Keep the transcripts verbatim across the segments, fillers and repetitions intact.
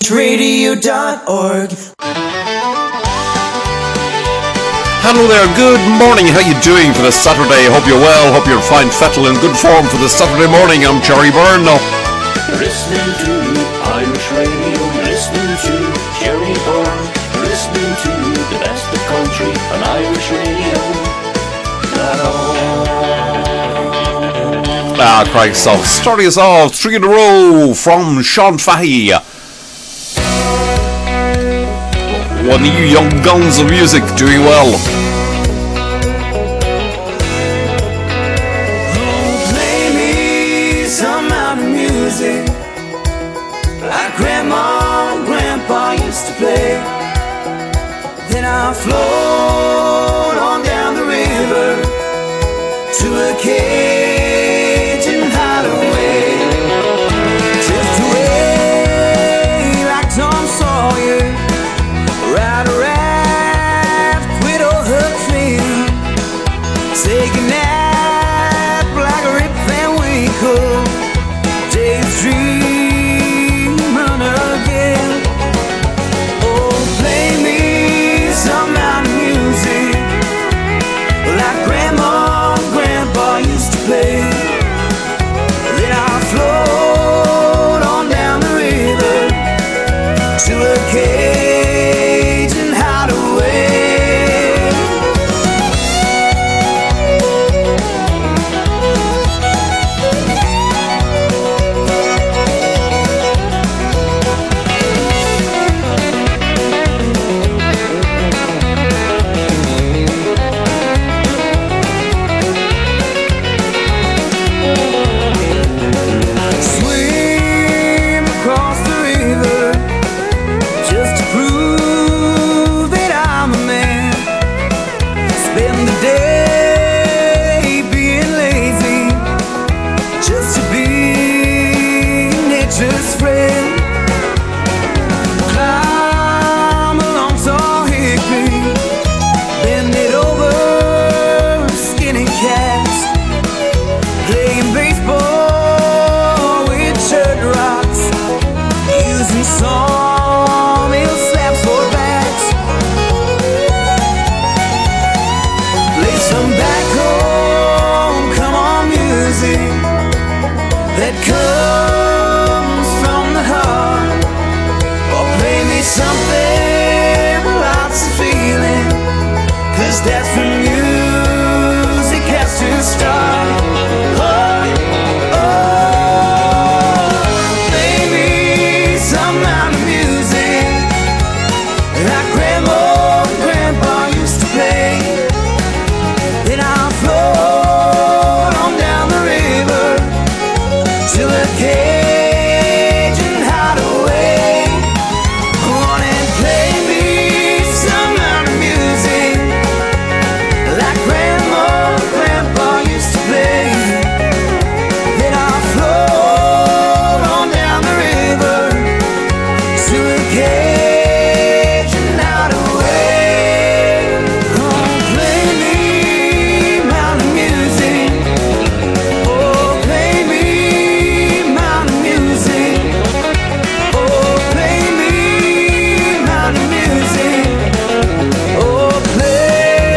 radio dot org. Hello there, good morning, how you doing for this Saturday? Hope you're well, hope you're fine, fettle in good form for this Saturday morning. I'm Jerry Byrne. Listening to Irish radio, listening to Jerry Byrne, listening to the best of country on Irish radio. Ah, Christ, so starting us off, three in a row from Sean Fahey. One of you young guns of music doing well. Oh, play me some out of music like Grandma and Grandpa used to play. Then I'll float on down the river to a Cajun hideaway, just away like Tom Sawyer. Ride a raft with old Huck Finn, take a nap like a Rip Van Winkle, days dreaming again. Oh, play me some mountain music like Grandma and Grandpa used to play. Then I'll float on down the river to a cave. That's when music has to start. Oh, oh, baby, some kind of music like Grandma and Grandpa used to play. Then I'll float on down the river to a Cajun hideaway. On and play me some kind of music like Grandma and Grandpa used to play. Then I'll float on down the river to a Cajun hideaway. Oh, play me mountain music. Oh, play me mountain music. Oh, play me mountain music. Oh, play.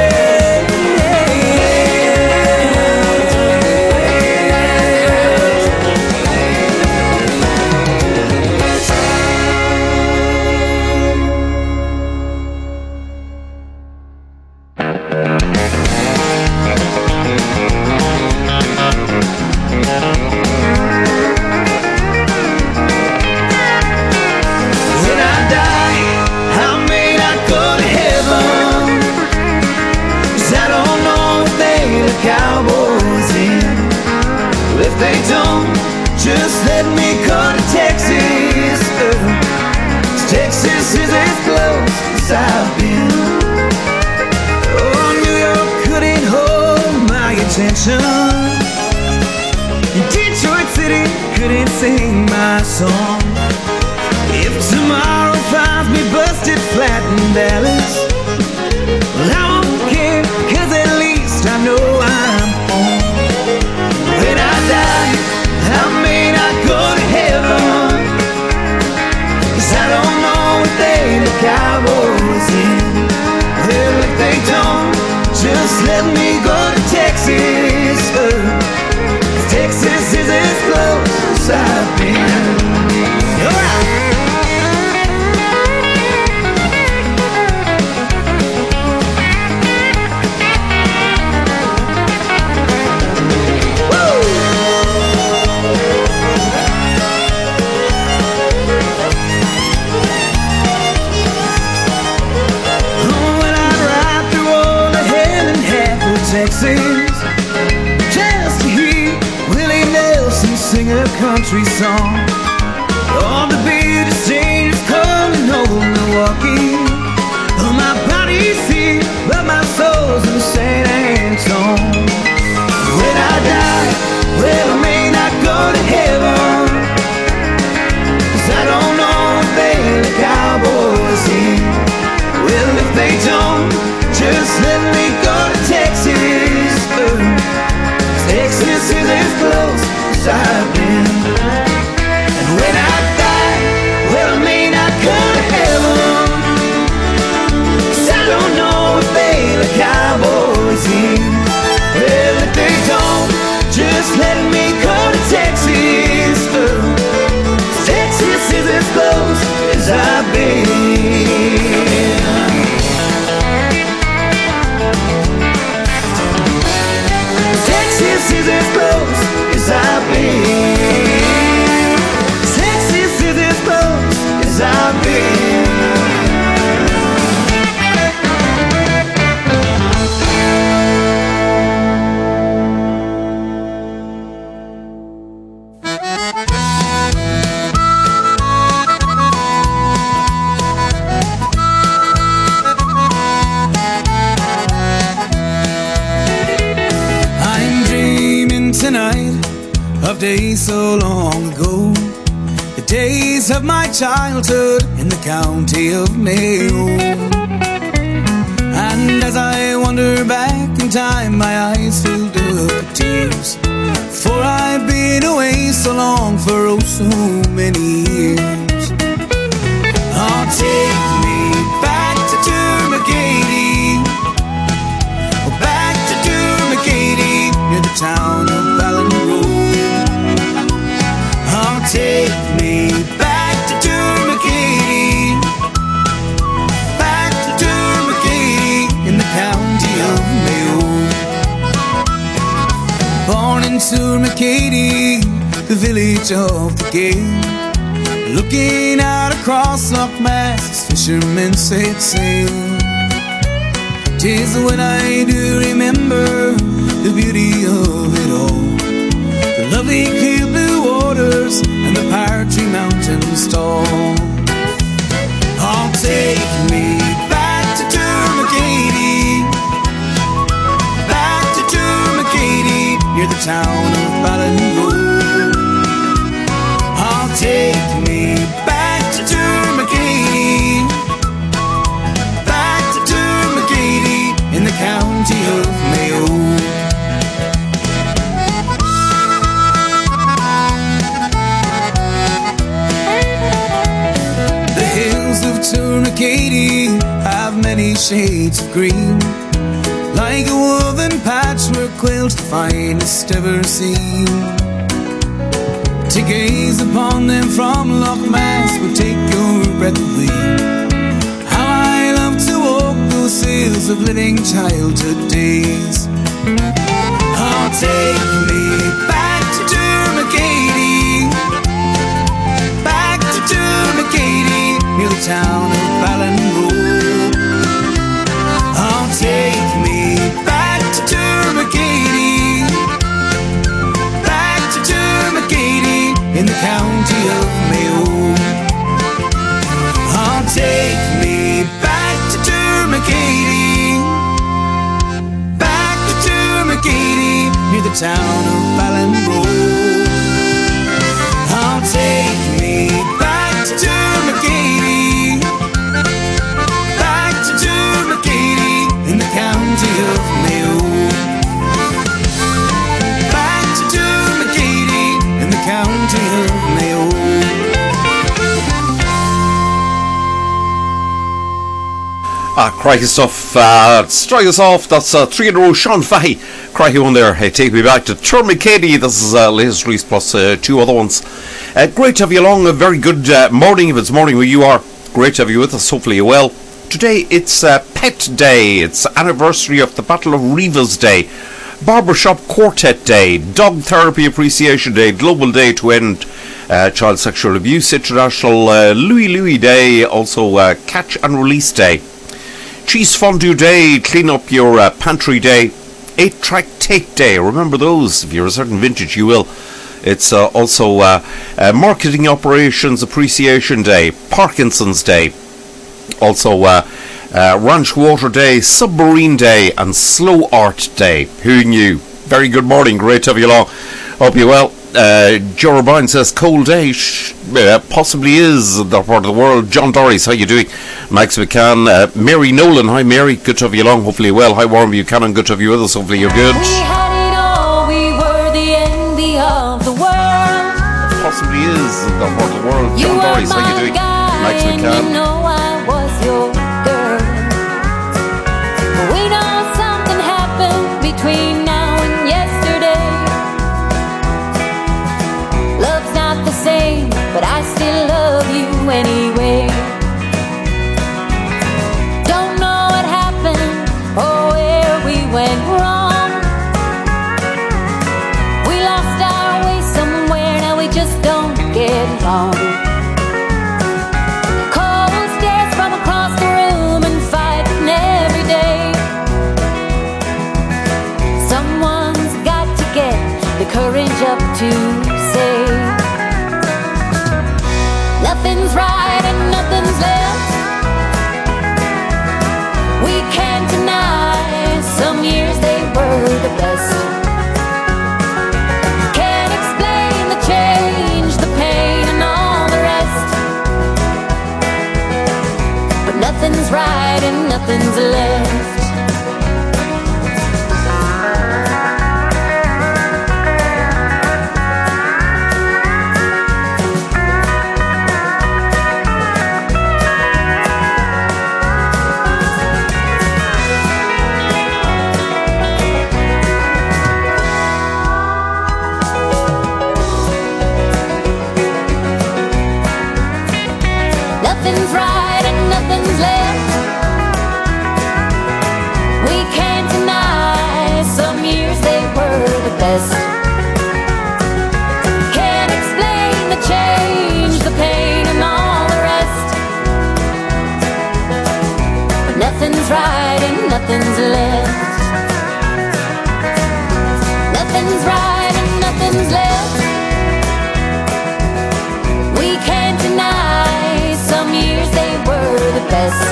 When I die, I may not go to heaven, 'cause I don't know if they the Cowboys in. If they don't, just let me go to Texas. uh, Texas is as close as I've been. Oh, New York couldn't hold my attention. Detroit City couldn't sing my song. If tomorrow finds me busted flat in Dallas, well, I won't care, 'cause at least I know I'm home. When I die, I may not go to heaven, 'cause I don't in. Well, if they don't, just let me go to Texas. Uh, Texas is as close as I've been. Alright. Texas, just to hear Willie Nelson sing a country song. All the bitter strangers coming home Milwaukee. Oh, my body's here, but my soul's in Saint Anton. When I die, well, I may not go to heaven, 'cause I don't know if they the cowboys in. Well, if they don't, just let me go to Texas. Texas is as close as I've been. And when I die, well, I may not go to heaven, 'cause I don't know if they the cowboys in. Well, if they don't, just let me go to Texas. Texas is as close as I've been. Texas is as close as I've been. Texas is as close as I've been. Tonight of days so long ago, the days of my childhood in the county of Mayo. And as I wander back in time, my eyes filled up with tears, for I've been away so long for oh so many years. Oh, take me back to Dermagady, oh, back to Dermagady, near the town of take me back to Dermagady, back to Dermagady in the county of Mayo. Born in Dermagady, the village of the gate, looking out across Loch Mass as fishermen set sail. 'Tis when I do remember the beauty of it all, the lovely clear blue waters and the Partry Mountains tall. Oh, take me back to Dermagady, back to Dermagady, near the town of Ballinrobe. Oh, take me back to Dermagady, back to Dermagady, in the county of Mayo. Dermagady have many shades of green, like a woven patchwork quilt, the finest ever seen. To gaze upon them from Loch Mass would take your breath away. How I love to walk those hills of living childhood days. Oh, take me back to Dermagady, back to Dermagady, near the town of Ballinrobe. Oh, take me back to Dermagady, back to Dermagady, in the county of Mayo. Oh, take me back to Dermagady, back to Dermagady, near the town of Ballinrobe. Oh, take me back to Dermagady, back to Dermagady, in the county of Mayo. Back to Dermagady, in the county of Mayo. Ah, crikey stuff. Uh, strike us off. That's uh, three in a row. Sean Fahey. Crikey one there. Hey, take me back to Turn Katie. This is uh, latest release plus uh, two other ones. Uh, great to have you along. A very good uh, morning. If it's morning where you are, great to have you with us. Hopefully you're well. Today it's uh, Pet Day. It's anniversary of the Battle of Rivas Day. Barbershop Quartet Day. Dog Therapy Appreciation Day. Global Day to End uh, Child Sexual Abuse. International uh, Louis Louis Day. Also uh, Catch and Release Day. Cheese Fondue Day, Clean Up Your uh, Pantry Day, eight Track Tape Day, remember those, if you're a certain vintage you will. It's uh, also uh, uh, Marketing Operations Appreciation Day, Parkinson's Day, also uh, uh, Ranch Water Day, Submarine Day and Slow Art Day. Who knew? Very good morning, great to have you along, hope you're well. Uh, Joe O'Brien says cold day sh- uh, possibly is that part of the world. John Doris, how you doing? Max McCann, uh, Mary Nolan, hi Mary, good to have you along, hopefully well. Hi Warren Buchanan, good to have you with us, hopefully you're good. We had it all, we were the envy of the world. Possibly is that part of the world. You John were Doris, how you my doing? guy, Max and McCann. you know I was your girl. But we know something happened between now and yesterday. Love's not the same, but I still love you anyway. Don't know what happened or where we went wrong. We lost our way somewhere, now we just don't get along. Cold stares from across the room and fighting every day. Someone's got to get the courage up to say nothing's right and nothing's left. We can't deny some years they were the best. Can't explain the change, the pain and all the rest. But nothing's right and nothing's left. Nothing's right and nothing's left. We can't deny some years they were the best. Can't explain the change, the pain and all the rest. But nothing's right and nothing's left. Nothing's right and nothing's left. We can't deny some years they were the best.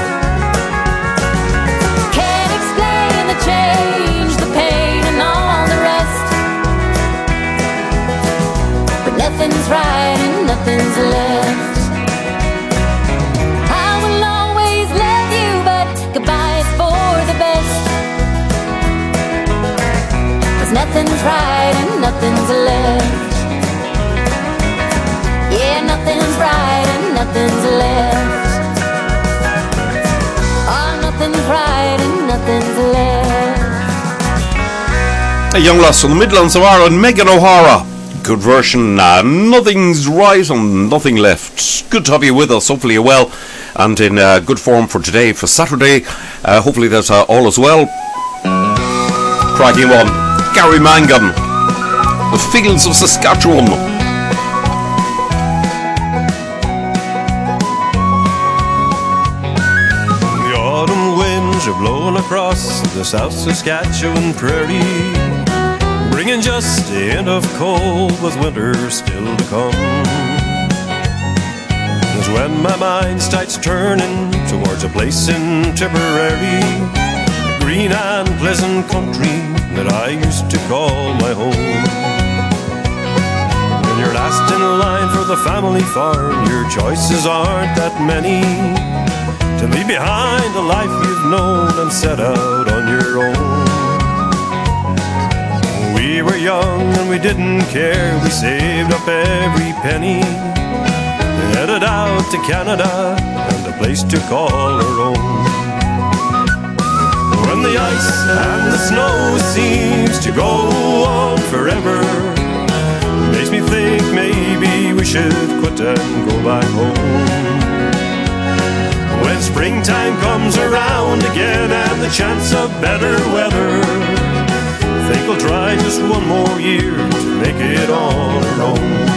Can't explain the change, the pain and all the rest. But nothing's right and nothing's left. I will always love you, but goodbye is for the best. 'Cause nothing's right and nothing's left. Yeah, nothing's right and nothing's left. Oh, nothing's right and nothing's left. A young lass from the Midlands of Ireland, Megan O'Hara. Good version. Uh, nothing's right and nothing left. Good to have you with us. Hopefully you're well and in uh, good form for today, for Saturday. Uh, hopefully that's uh, all as well. Cracking one. Gary Mangan. The Fields of Saskatchewan. Are blowing across the South Saskatchewan prairie, bringing just the end of cold with winter still to come. As when my mind starts turning towards a place in Tipperary, a green and pleasant country that I used to call my home. When you're last in line for the family farm, your choices aren't that many. To leave behind the life you've known and set out on your own. We were young and we didn't care. We saved up every penny, headed out to Canada and a place to call our own. the ice and the snow seems to go on forever, makes me think maybe we should quit and go back home. When springtime comes around again and the chance of better weather, think we'll try just one more year to make it on our own.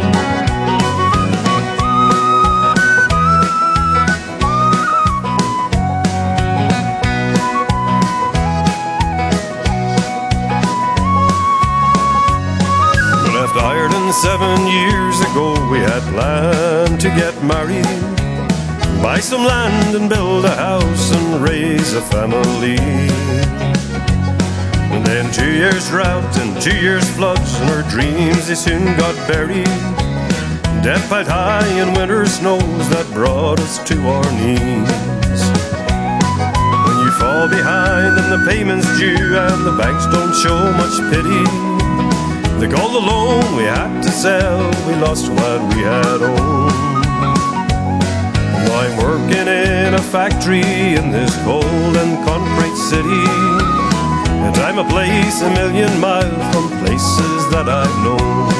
Seven years ago we had planned to get married, buy some land and build a house and raise a family. And then two years drought and two years floods, and our dreams they soon got buried. Death piled high and winter snows that brought us to our knees. When you fall behind and the payment's due and the banks don't show much pity, they called the loan we had to sell, we lost what we had owned. Now I'm working in a factory in this cold and concrete city, and I'm a place a million miles from places that I've known.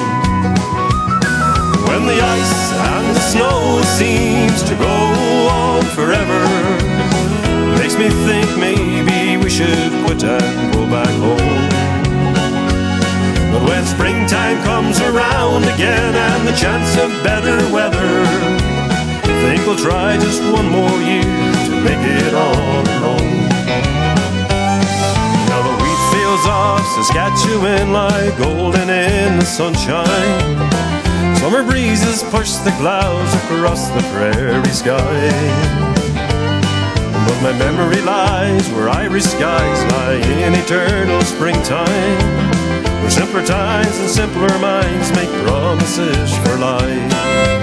When the ice and the snow seems to go on forever, makes me think maybe we should quit and go back home. But when springtime comes around again and the chance of better weather, think we'll try just one more year to make it on our own. Now the wheat fields of Saskatchewan lie golden in the sunshine. Summer breezes push the clouds across the prairie sky. But my memory lies where Irish skies lie in eternal springtime, where simpler times and simpler minds make promises for life.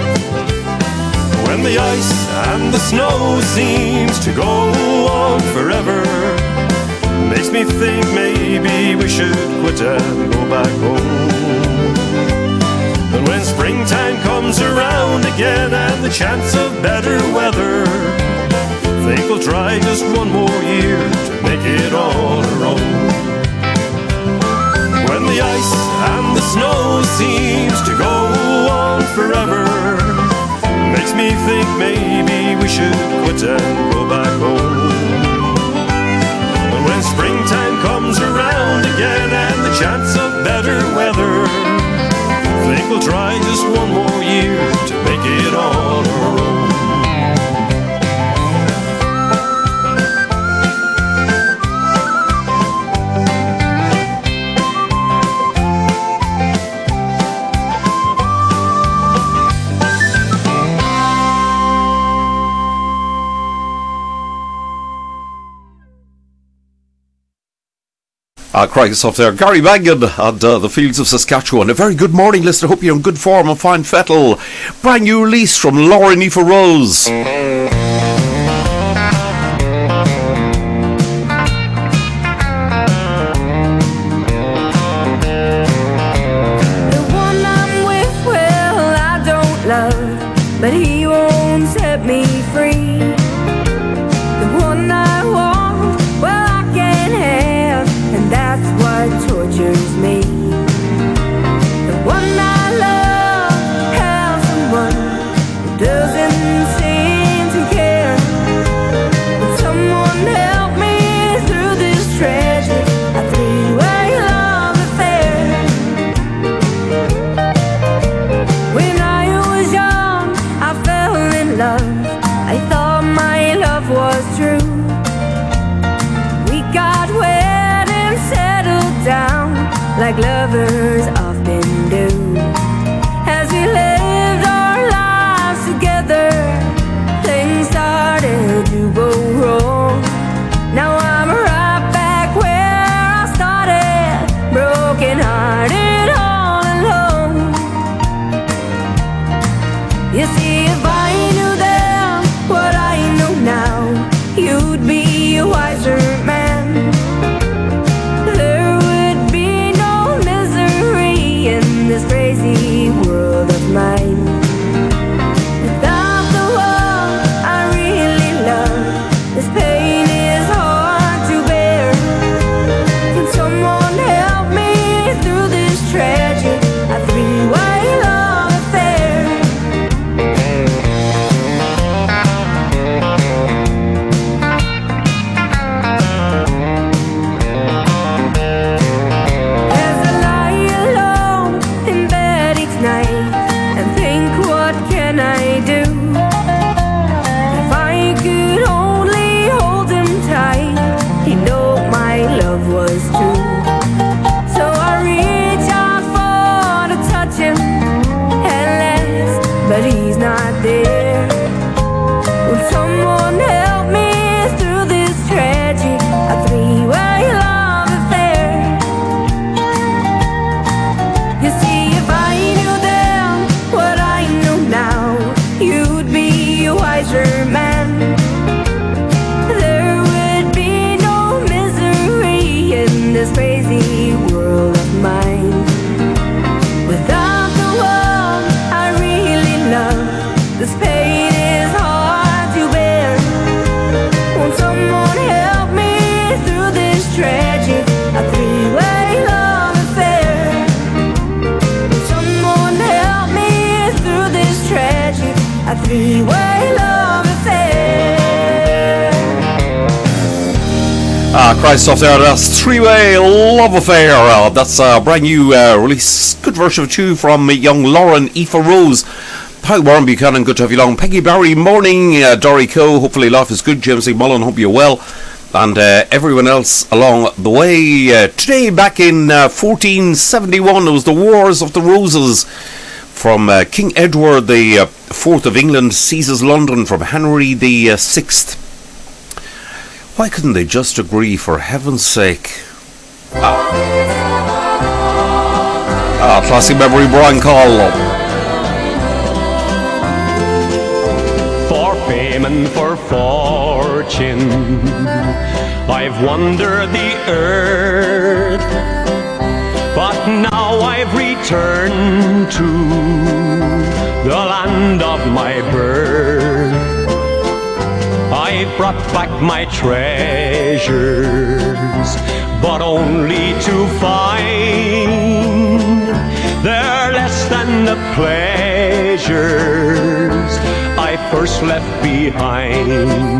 When the ice and the snow seems to go on forever, makes me think maybe we should quit and go back home. But when springtime comes around again and the chance of better weather, think we'll try just one more year to make it on our own. When the ice and the snow seems to go on forever, makes me think maybe we should quit and go back home. But when springtime comes around again and the chance of better weather, think we'll try just one more year to make it on our own. Uh, Craigus off there. Gary Mangan and uh, the fields of Saskatchewan. A very good morning, listener. Hope you're in good form and fine fettle. Brand new release from Laura Nifa Rose. The one I'm with, well, I don't love, but he won't set me free. The one I want, well, I can't have, and that's what tortures me. The one I love has someone who doesn't seem to care. Would someone help me through this tragic, a three-way love affair? When I was young, I fell in love. I thought Ah, Christ off there, that's Three-Way Love Affair. Uh, that's a brand new uh, release. Good version of two from young Lauren Aoife Rose. Hi, Warren Buchanan, good to have you along. Peggy Barry, morning. Uh, Dory Coe, hopefully life is good. James Mullen, hope you're well. And uh, everyone else along the way. Uh, today, back in uh, fourteen seventy-one, it was the Wars of the Roses. From uh, King Edward the uh, Fourth of England seizes London from Henry the uh, Sixth. Why couldn't they just agree, for heaven's sake? Ah, ah classic memory, Brian Call. For fame and for fortune, I've wandered the earth, but now I've returned to the land of my birth. I've brought back my treasures, but only to find they're less than the pleasures I first left behind.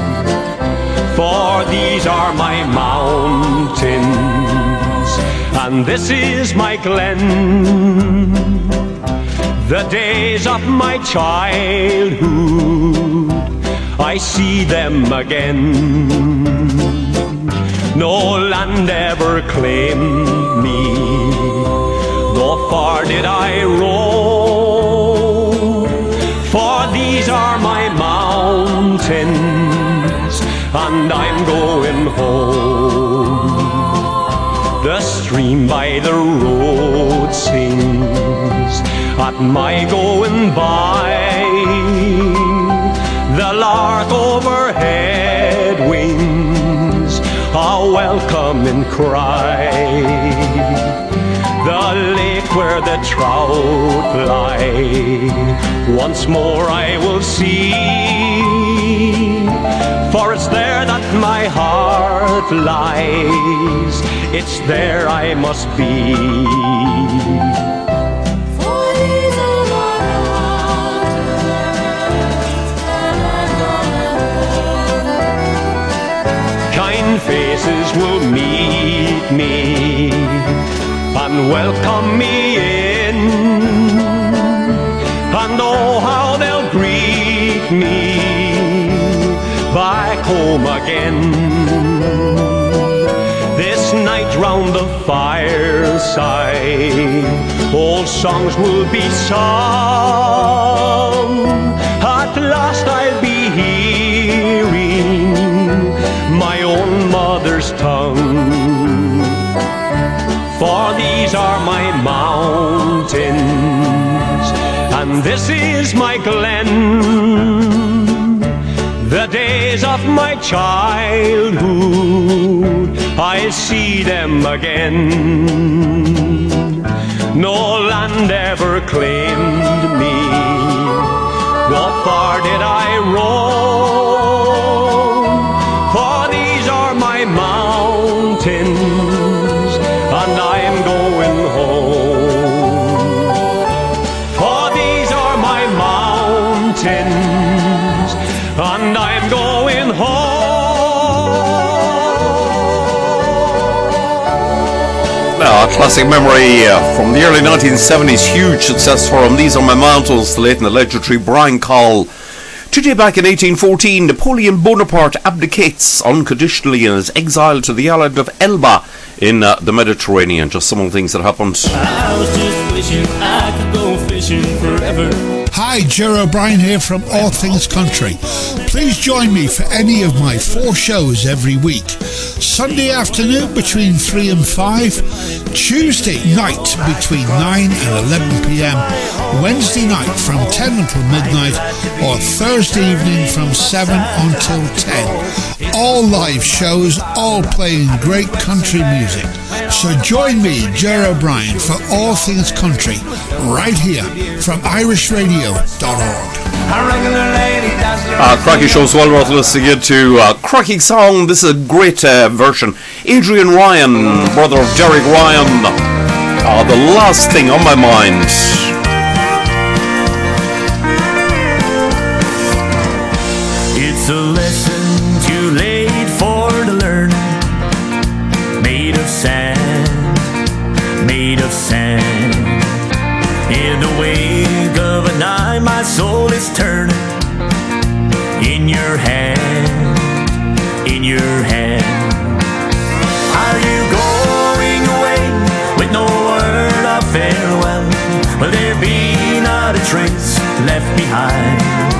For these are my mountains, and this is my glen, the days of my childhood, I see them again. No land ever claimed me, though far did I roam. For these are my mountains, and I'm going home. The stream by the road sings at my going by. The lark overhead wings a welcoming cry. The lake where the trout lie, once more I will see. For it's there that my heart lies, it's there I must be. Faces will meet me and welcome me in, and oh how they'll greet me back home again. This night round the fireside, old songs will be sung. At last I'll be hearing my own mother's tongue. For these are my mountains, and this is my glen, the days of my childhood, I see them again. No land ever claimed me, though far did I roam. For these are my mountains, and I am going home. For these are my mountains, and I am going home. Now, a classic memory uh, from the early nineteen seventies, huge success for him. These are my mountains, the late and the legendary Brian Call. Today, back in eighteen fourteen, Napoleon Bonaparte abdicates unconditionally and is exiled to the island of Elba in uh, the Mediterranean. Just some of the things that happened. I was just wishing I could go fishing forever. Hi, Ger O'Brien here from All Things Country. Please join me for any of my four shows every week. Sunday afternoon between three and five, Tuesday night between nine and eleven p.m, Wednesday night from ten until midnight, or Thursday evening from seven until ten. All live shows, all playing great country music. So join me, Ger O'Brien, for All Things Country, right here from irish radio dot org. Uh, Cracky Show's well worth listening to. Uh, Cracky song, this is a great uh, version. Adrian Ryan, brother of Derek Ryan. Uh, the last thing on my mind. It's a lesson too late for to learn. in your hand. Are you going away with no word of farewell? Will there be not a trace left behind?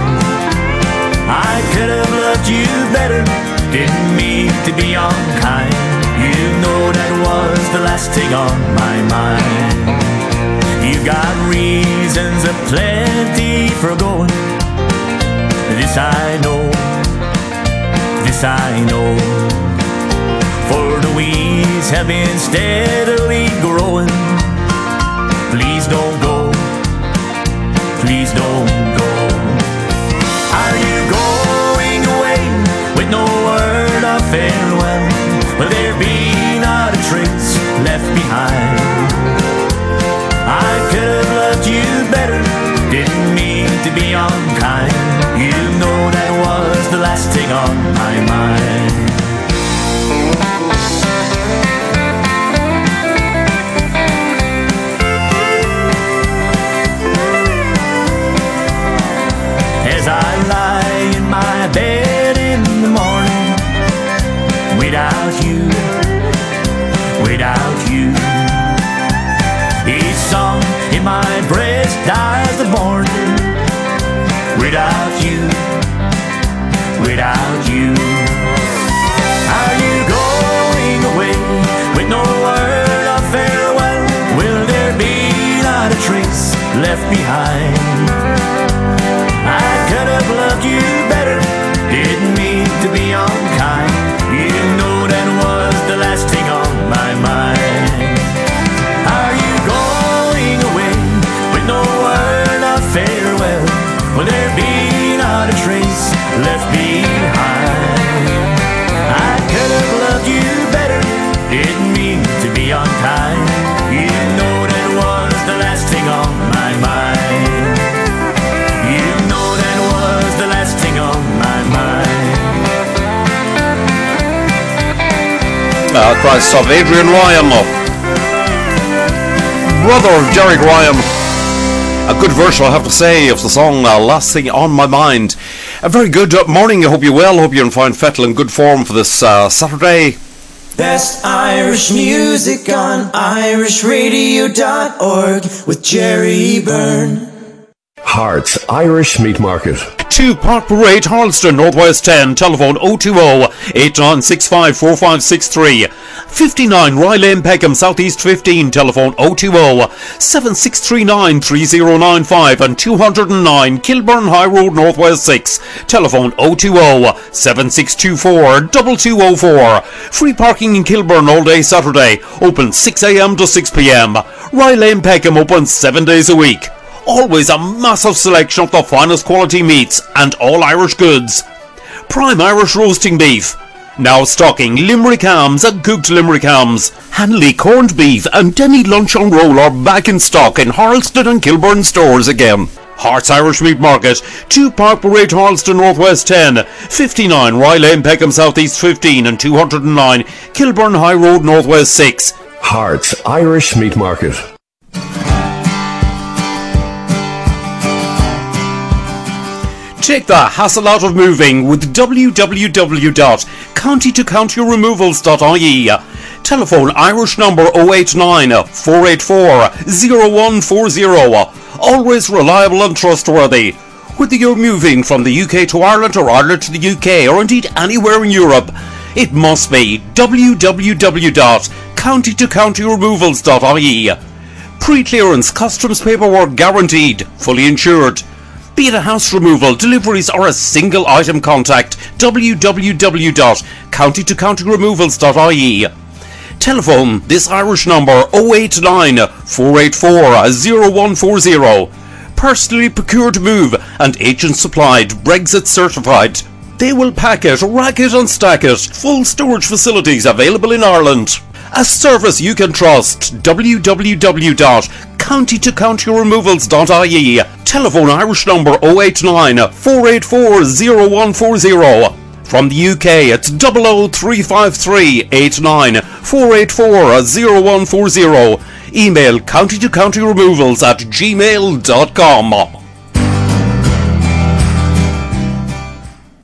I could have loved you better, didn't mean to be unkind. You know that was the last thing on my mind. You got reasons aplenty for going. This I know, this I know. For the weeds have been steadily growing. Please don't go, please don't go. Are you going away with no word of farewell? Will there be not a trace left behind? I could have loved you better, didn't mean to be unkind. You know that was the last thing on my mind. As I lie in my bed in the morning, without you, without you, each song in my breast dies the morning. Without you, without you. Are you going away with no word of farewell? Will there be not a trace left behind? I could have loved you better, didn't mean to be unkind. You know that was the last thing on my mind. Are you going away with no word of farewell? Will there be not a trace left behind? I could have loved you better, didn't mean to be unkind. You know that was the last thing on my mind. You know that was the last thing on my mind. Uh, Christ of Adrian Ryan, brother of Derek Ryan. A good version, I have to say, of the song uh, Last Thing on My Mind. A very good uh, morning, I hope you're well, I hope you're in fine fettle in good form for this uh, Saturday. Best Irish music on irish radio dot org with Jerry Byrne. Hearts Irish Meat Market. two Park Parade, Harleston, Northwest ten, telephone oh two oh, eight nine six five, four five six three. fifty-nine Rye Lane, Peckham, Southeast fifteen, telephone oh two oh, seven six three nine, three oh nine five, and two oh nine Kilburn High Road, Northwest six, telephone oh two oh, seven six two four, two two oh four. Free parking in Kilburn all day Saturday, open six a m to six p m. Rye Lane, Peckham, open seven days a week. Always a massive selection of the finest quality meats and all Irish goods. Prime Irish roasting beef. Now stocking Limerick hams and cooked Limerick hams. Hanley corned beef and Denny lunch on roll are back in stock in Harleston and Kilburn stores again. Hearts Irish Meat Market, two Park Parade, Harleston, Northwest ten, fifty-nine Rye Lane, Peckham, Southeast fifteen, and two oh nine Kilburn High Road, Northwest six. Hearts Irish Meat Market. Take the hassle out of moving with w w w dot county to county removals dot I E. Telephone Irish number oh eight nine, four eight four, oh one four oh. Always reliable and trustworthy. Whether you're moving from the U K to Ireland or Ireland to the U K or indeed anywhere in Europe, it must be w w w dot county to county removals dot I E. Pre-clearance customs paperwork guaranteed, fully insured. Be it a house removal, deliveries or a single item, contact w w w dot county to county removals dot I E. Telephone this Irish number oh eight nine, four eight four, oh one four oh. Personally procured move and agent supplied, Brexit certified. They will pack it, rack it and stack it. Full storage facilities available in Ireland. A service you can trust. w w w dot county to county removals dot I E. Telephone Irish number oh eight nine, four eight four, oh one four oh. From the U K it's double oh three five three, eight nine, four eight four, oh one four oh. Email county to county removals at gmail dot com.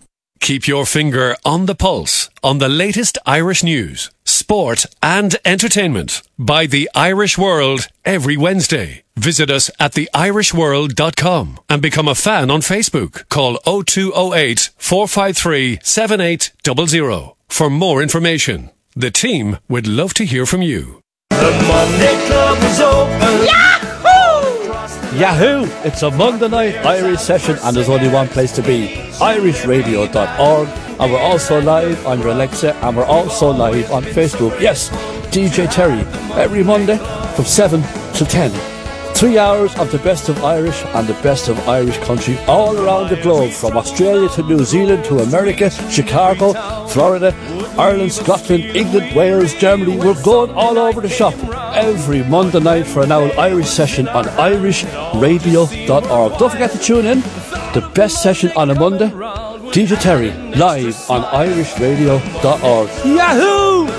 Keep your finger on the pulse on the latest Irish news, sport and entertainment by The Irish World every Wednesday. Visit us at the irish world dot com and become a fan on Facebook. Call oh two oh eight, four five three, seven eight zero zero for more information. The team would love to hear from you. The Monday Club is open. Yahoo! Yahoo! It's a Monday night Irish session and there's only one place to be. irish radio dot org. And we're also live on your Alexa and we're also live on Facebook. Yes, D J Terry, every Monday from seven to ten. Three hours of the best of Irish and the best of Irish country all around the globe, from Australia to New Zealand to America, Chicago, Florida, Ireland, Scotland, England, Wales, Germany. We're going all over the shop every Monday night for an hour Irish session on irish radio dot org. Don't forget to tune in. The best session on a Monday, D J Terry, live on irish radio dot org. Yahoo!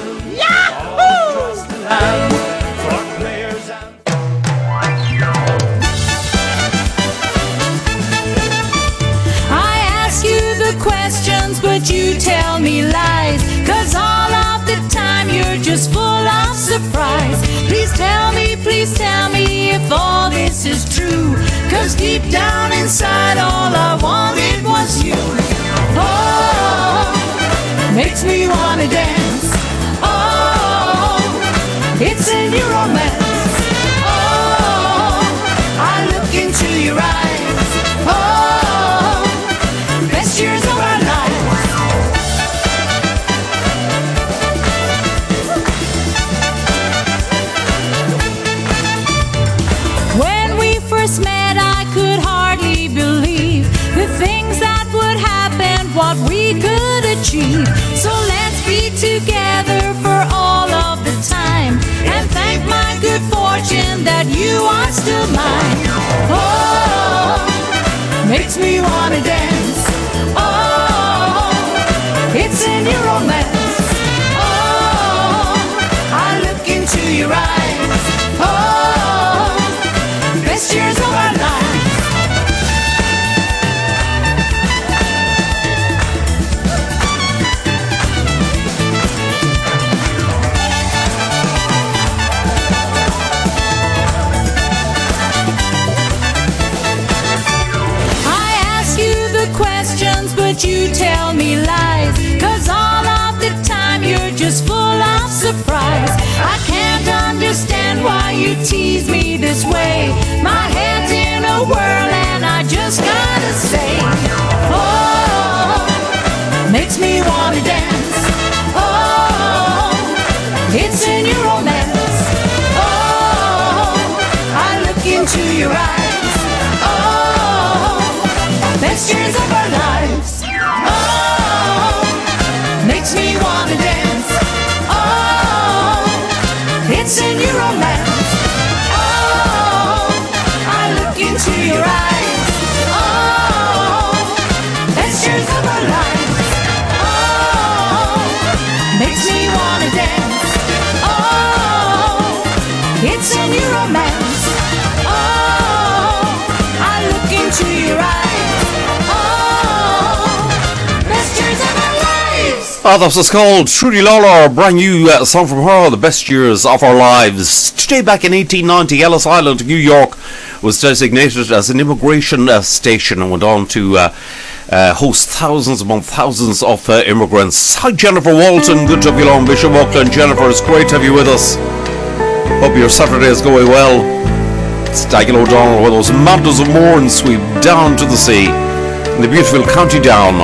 Yahoo! Questions, but you tell me lies, 'cause all of the time you're just full of surprise. Please tell me, please tell me if all this is true, 'cause deep down inside all I wanted was you. Oh, makes me wanna dance. Oh, it's in your romance. Oh, I look into your eyes. Oh, best years of our lives. When we first met, I could hardly believe the things that would happen, what we could achieve. So let's be together for all of the time, and thank my good fortune that you are still mine. Oh, makes me wanna dance. Oh, it's in your romance. Oh, I look into your eyes. Oh, best years of our lives. Questions, but you tell me lies, 'cause all of the time you're just full of surprise. I can't understand why you tease me this way. My head's in a whirl and I just gotta say, oh, makes me wanna dance. Oh, it's in your romance. Oh, I look into your eyes. Oh, best years of our lives. Oh, makes me wanna dance. Oh, it's in your romance. Oh, I look into your eyes. Oh, best years of our lives. Oh, makes me wanna dance. Oh, it's in your romance. Oh, I look into your eyes. Oh, that was called Trudy Lawler, a brand new uh, song from her, The Best Years of Our Lives. Today, back in eighteen ninety, Ellis Island, New York, was designated as an immigration uh, station and went on to uh, uh, host thousands upon thousands of uh, immigrants. Hi, Jennifer Walton. Good to have you along, Bishop Auckland. Jennifer, it's great to have you with us. Hope your Saturday is going well. It's Daigle O'Donnell with those mountains of Mourne sweep down to the sea in the beautiful County Down.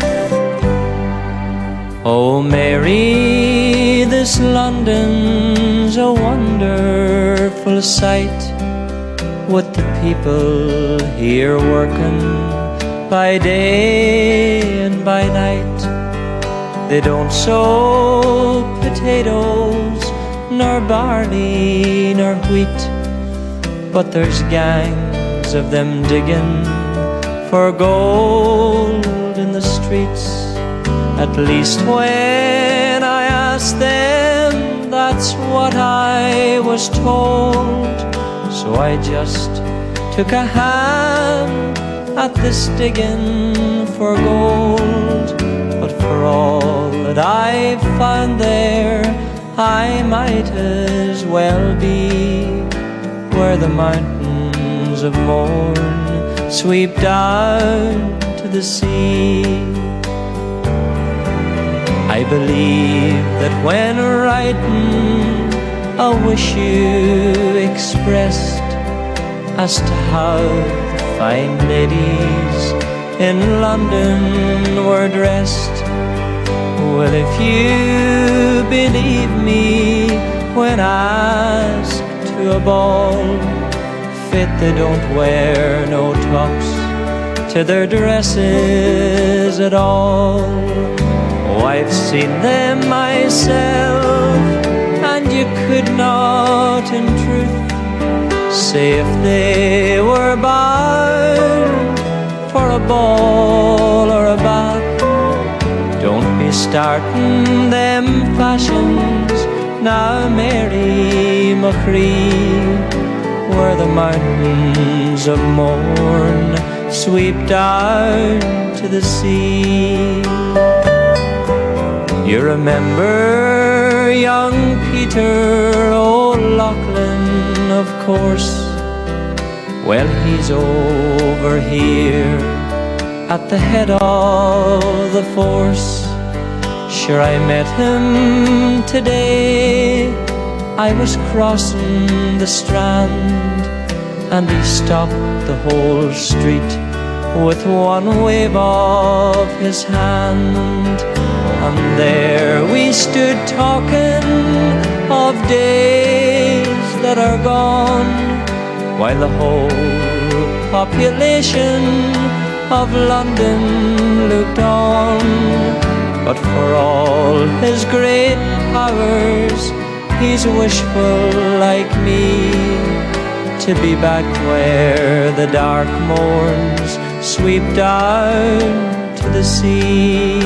Oh Mary, this London's a wonderful sight, with the people here working by day and by night. They don't sow potatoes, nor barley, nor wheat, but there's gangs of them digging for gold in the streets. At least when I asked them, that's what I was told. So I just took a hand at this digging for gold. found there, I might as well be where the mountains of morn sweep down to the sea. I believe that when writing a wish you expressed as to how the fine ladies in London were dressed. Well, if you believe me when asked to a ball, fit they don't wear no tops to their dresses at all. Oh, I've seen them myself, and you could not in truth say if they were bound for a ball or a bath. Don't be starting them fashions now, Mary McCree, where the mountains of morn sweep down to the sea. You remember young Peter O'Loughlin, of course. Well, he's over here at the head of the force. Sure, I met him today. I was crossing the Strand, and he stopped the whole street with one wave of his hand. And there we stood talking of days that are gone, while the whole population of London looked on. But for all his great powers, he's wishful like me, to be back where the dark morns sweep down to the sea.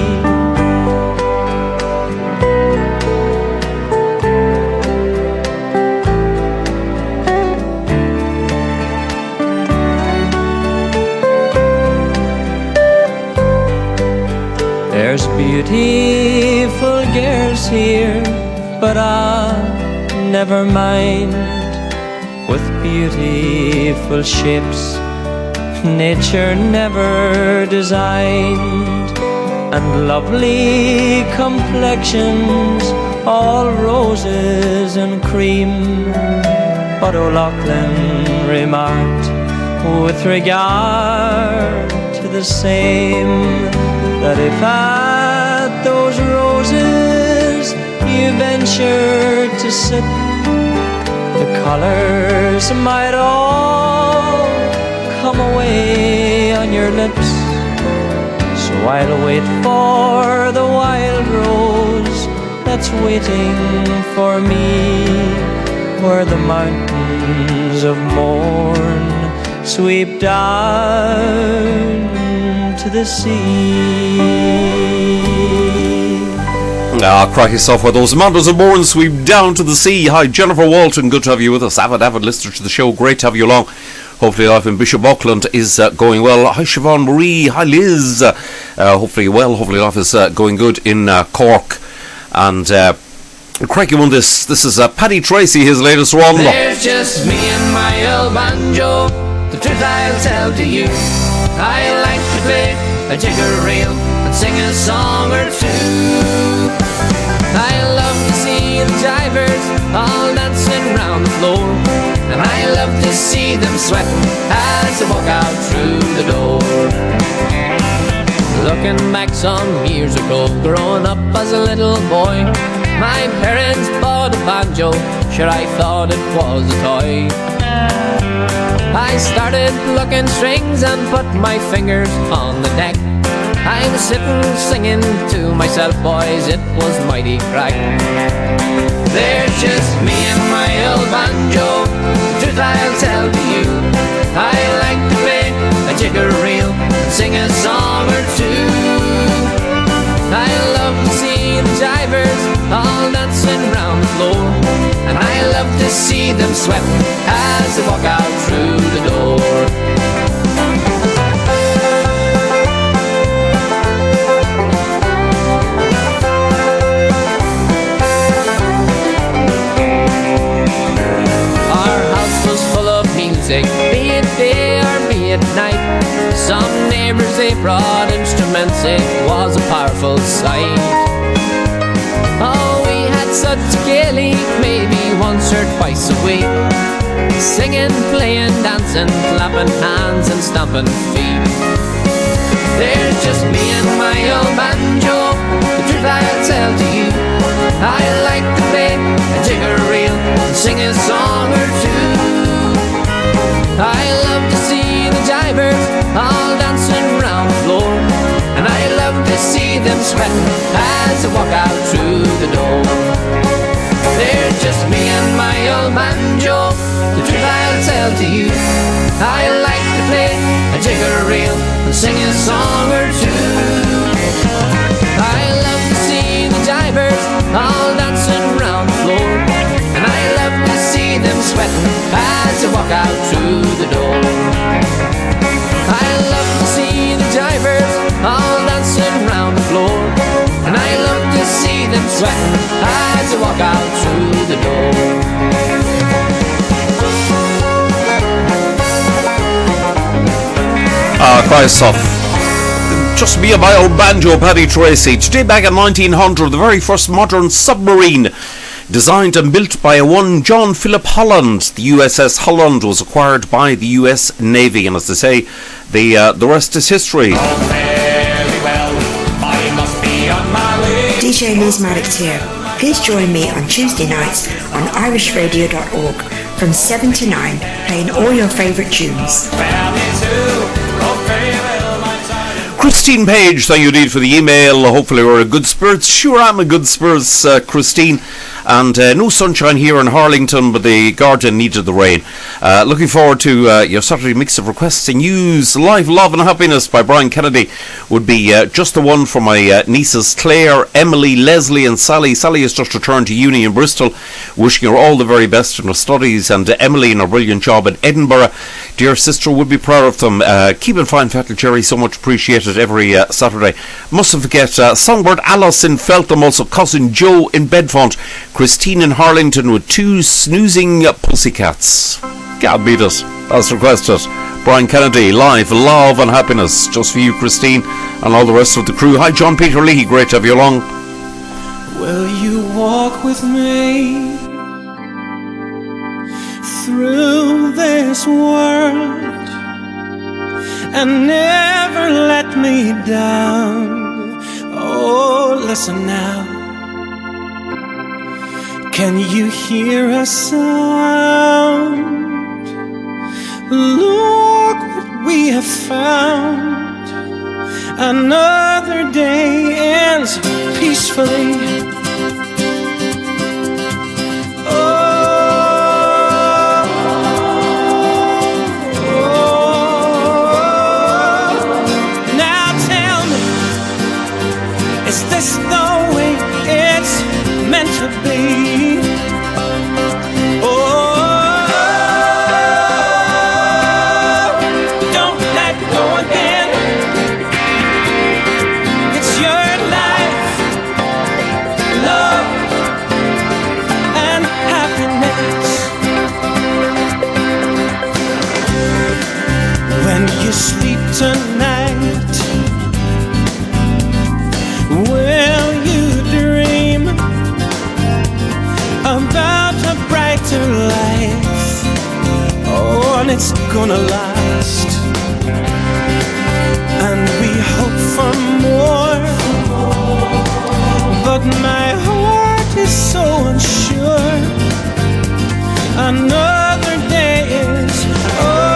There's beautiful girls here, but ah, never mind. With beautiful shapes nature never designed, and lovely complexions, all roses and cream. But O'Loughlin remarked with regard to the same, that if at those roses you ventured to sit, the colours might all come away on your lips. So I'll wait for the wild rose that's waiting for me, where the mountains of morn sweep down to the sea. Ah, crack yourself where those mountains of morn sweep down to the sea. Hi, Jennifer Walton, good to have you with us. Avid, avid listener to the show, great to have you along. Hopefully life in Bishop Auckland is uh, going well. Hi, Siobhan Marie, hi Liz. Uh, hopefully well, hopefully life is uh, going good in uh, Cork. And uh, cracky one this, this is uh, Paddy Tracy, his latest one. There's just me and my old banjo, the truth I'll tell to you. I like to play a jigger reel and sing a song or two. I love to see the jivers all dancing round the floor, and I love to see them sweating as they walk out through the door. Looking back some years ago, growing up as a little boy, my parents bought a banjo, sure I thought it was a toy. I started plucking strings and put my fingers on the neck. I was sitting singing to myself, boys, it was mighty crack. There's just me and my old banjo, the truth I'll tell to you. I like to play a jigger reel and sing a song or two. I love to see the jivers all dancing round the floor, and I love to see them sweating as they walk out through the door. side. Oh, we had such a gay league, maybe once or twice a week, singing, playing, dancing, clapping hands and stomping feet. There's just me and my old banjo, the truth I'll tell to you. I like to play a jigger reel and sing a song or two. I love to see the jivers all dancing round the floor, and I love to see them sweating as they walk out through the door. There's just me and my old banjo, the truth I'll tell to you. I like to play a jigger reel and sing a song or two. I love to see the jivers all dancing round the floor, and I love to see them sweating as they walk out through the door. I love to see the jivers all dancing round the floor, and I love to see them sweating as they walk out through the door. Ah, Christ off. Just me and my old banjo, Paddy Tracy. Today back in nineteen hundred, the very first modern submarine, designed and built by a one John Philip Holland. The U S S Holland was acquired by the U S Navy, and as they say, the uh, the rest is history. Oh, very well, I must be on my way. D J Liz Maddox here. Please join me on Tuesday nights on irish radio dot org from seven to nine, playing all your favourite tunes. Christine Page, thank you indeed for the email. Hopefully we're in good spirits. Sure, I'm in good spirits, uh, Christine. And uh, no sunshine here in Harlington, but the garden needed the rain. Uh, looking forward to uh, your Saturday mix of requests and news. Life, Love and Happiness by Brian Kennedy would be uh, just the one for my uh, nieces Claire, Emily, Leslie and Sally. Sally has just returned to uni in Bristol, wishing her all the very best in her studies, and uh, Emily in her brilliant job in Edinburgh. Dear sister would be proud of them. Uh, keep in fine, Fettle Cherry, so much appreciated every uh, Saturday. Mustn't forget uh, Songbird Alice in Feltham, also cousin Joe in Bedfont, Christine in Harlington with two snoozing pussycats. Can't beat it. As requested. Brian Kennedy, Live, Love and Happiness. Just for you, Christine, and all the rest of the crew. Hi, John Peter Leahy. Great to have you along. Will you walk with me through this world and never let me down? Oh, listen now. Can you hear a sound? Look what we have found. Another day ends peacefully. Oh, oh, now tell me, is this the way it's meant to be? Sleep tonight. Will you dream about a brighter life? Oh, and it's gonna last. And we hope for more, but my heart is so unsure. Another day is over.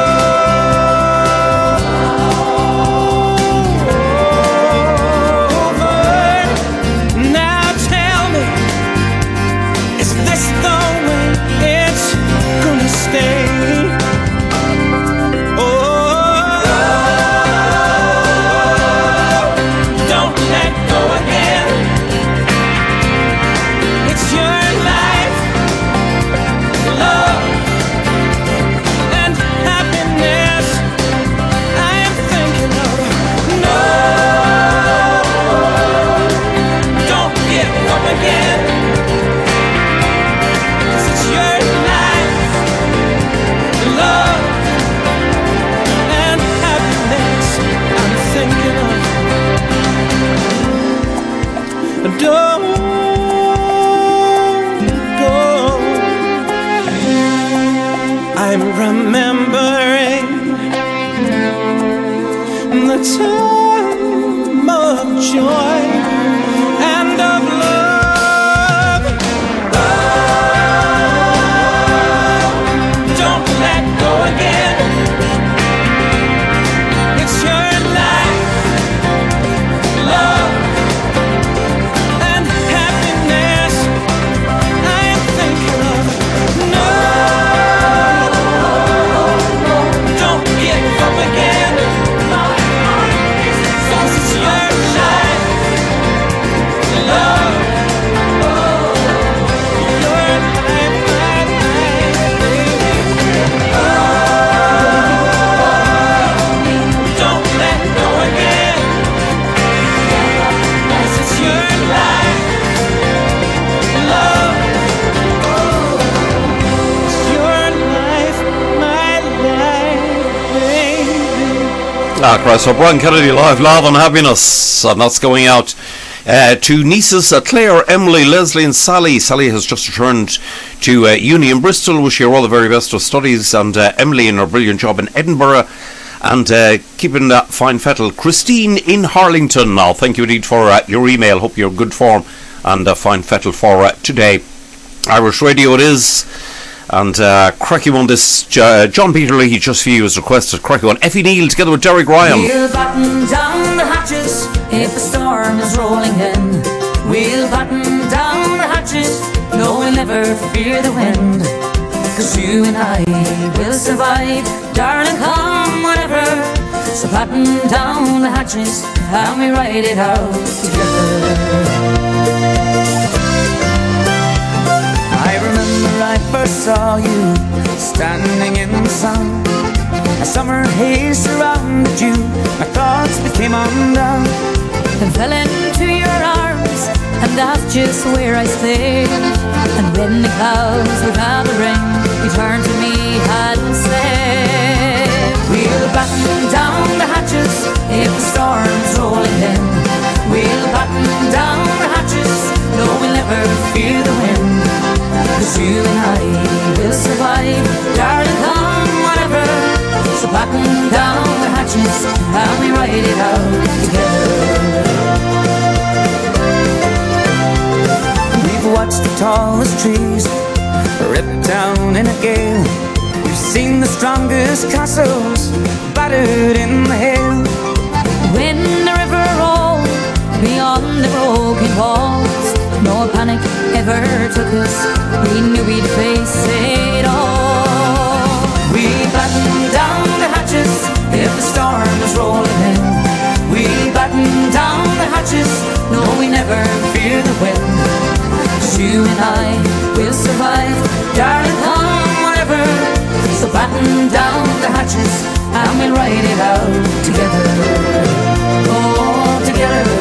Love don't go. I'm remembering the time of joy and of love. Oh, don't let go again. It's your life, love, and happiness I am thinking of. No, don't give up again. It's your life, love, your life, my life, baby. Oh, don't let go again. It's your life, love, it's your life, my life, baby. Ah, Christ, so Brian Kennedy live, love and happiness, and that's going out uh, to nieces uh, Claire, Emily, Leslie and Sally. Sally has just returned to uh, uni in Bristol. Wish her all the very best of studies, and uh, Emily in her brilliant job in Edinburgh, and uh, keeping that fine fettle. Christine in Harlington now, thank you indeed for uh, your email. Hope you're in good form and uh, fine fettle for uh, today. Irish Radio it is. And uh, cracky one, this uh, John Peter Lee, just for you, has requested cracky one. Effie Neal together with Derek Ryan. We'll batten down the hatches if the storm is rolling in. We'll batten down the hatches, no, we'll never fear the wind. Cause you and I will survive, darling, come whatever. So batten down the hatches and we ride it out together. I remember I first saw you standing in the sun. A summer haze surrounded you, my thoughts became undone. And fell into your arms, and that's just where I stayed. And when the clouds were gathering, you turned to me and said, we'll batten down the hatches if the storm's rolling in. We'll batten down the hatches, no, we'll never fear the wind. Cause you and I will survive, darling, come whatever. So batten down the hatches and we ride it out together. We've watched the tallest trees ripped down in a gale. We've seen the strongest castles battered in the hail. when the river rolled beyond the broken walls, no panic ever took us, we knew we'd face it all. We battened down the hatches if the storm was rolling in. We battened down the hatches, no, we never fear the wind. 'Cause you and I will survive, darling, come whatever. So batten down the hatches and we'll ride it out together. Oh, together.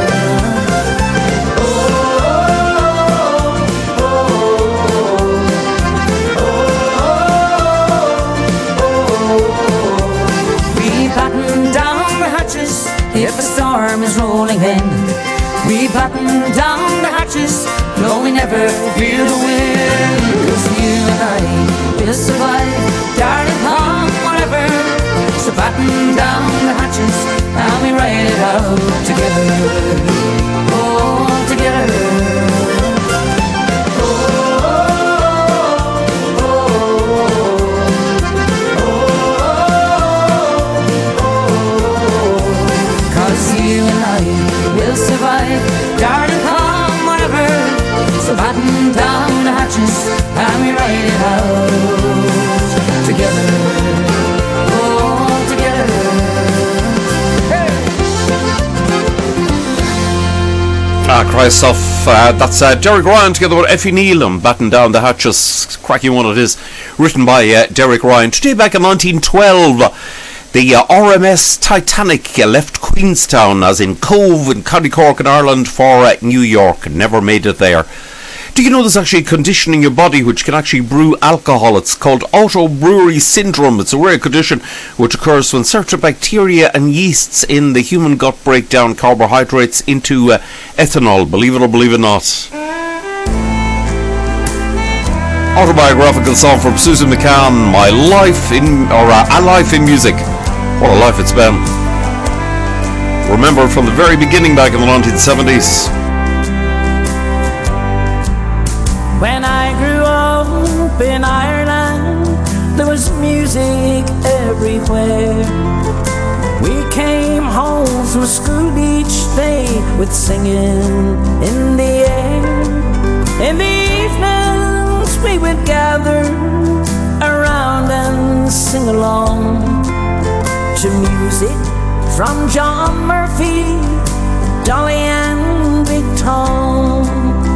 If a storm is rolling in, we batten down the hatches, no, we never fear the wind. 'Cause you and I will survive, darling, come whatever. So batten down the hatches and we ride it out together. Oh, together. Survive, darling, come whatever. So batten down the hatches and we ride it out together. Oh, together. Hey. Ah, Christ off. Uh, that's uh, Derek Ryan together with Effie Neal and Batten Down the Hatches. Cracking one it is, written by uh, Derek Ryan. Today back in nineteen twelve. The uh, R M S Titanic uh, left Queenstown, as in Cove in County Cork in Ireland, for uh, New York. Never made it there. Do you know there's actually a condition in your body which can actually brew alcohol? It's called autobrewery syndrome. It's a rare condition which occurs when certain bacteria and yeasts in the human gut break down carbohydrates into uh, ethanol, believe it or believe it not. Autobiographical song from Susan McCann, My Life in, or uh, A Life in Music. What a life it's been. Remember from the very beginning back in the nineteen seventies. When I grew up in Ireland, there was music everywhere. We came home from school each day with singing in the air. In the evenings we would gather around and sing along to music from John Murphy, Dolly and Big Tom.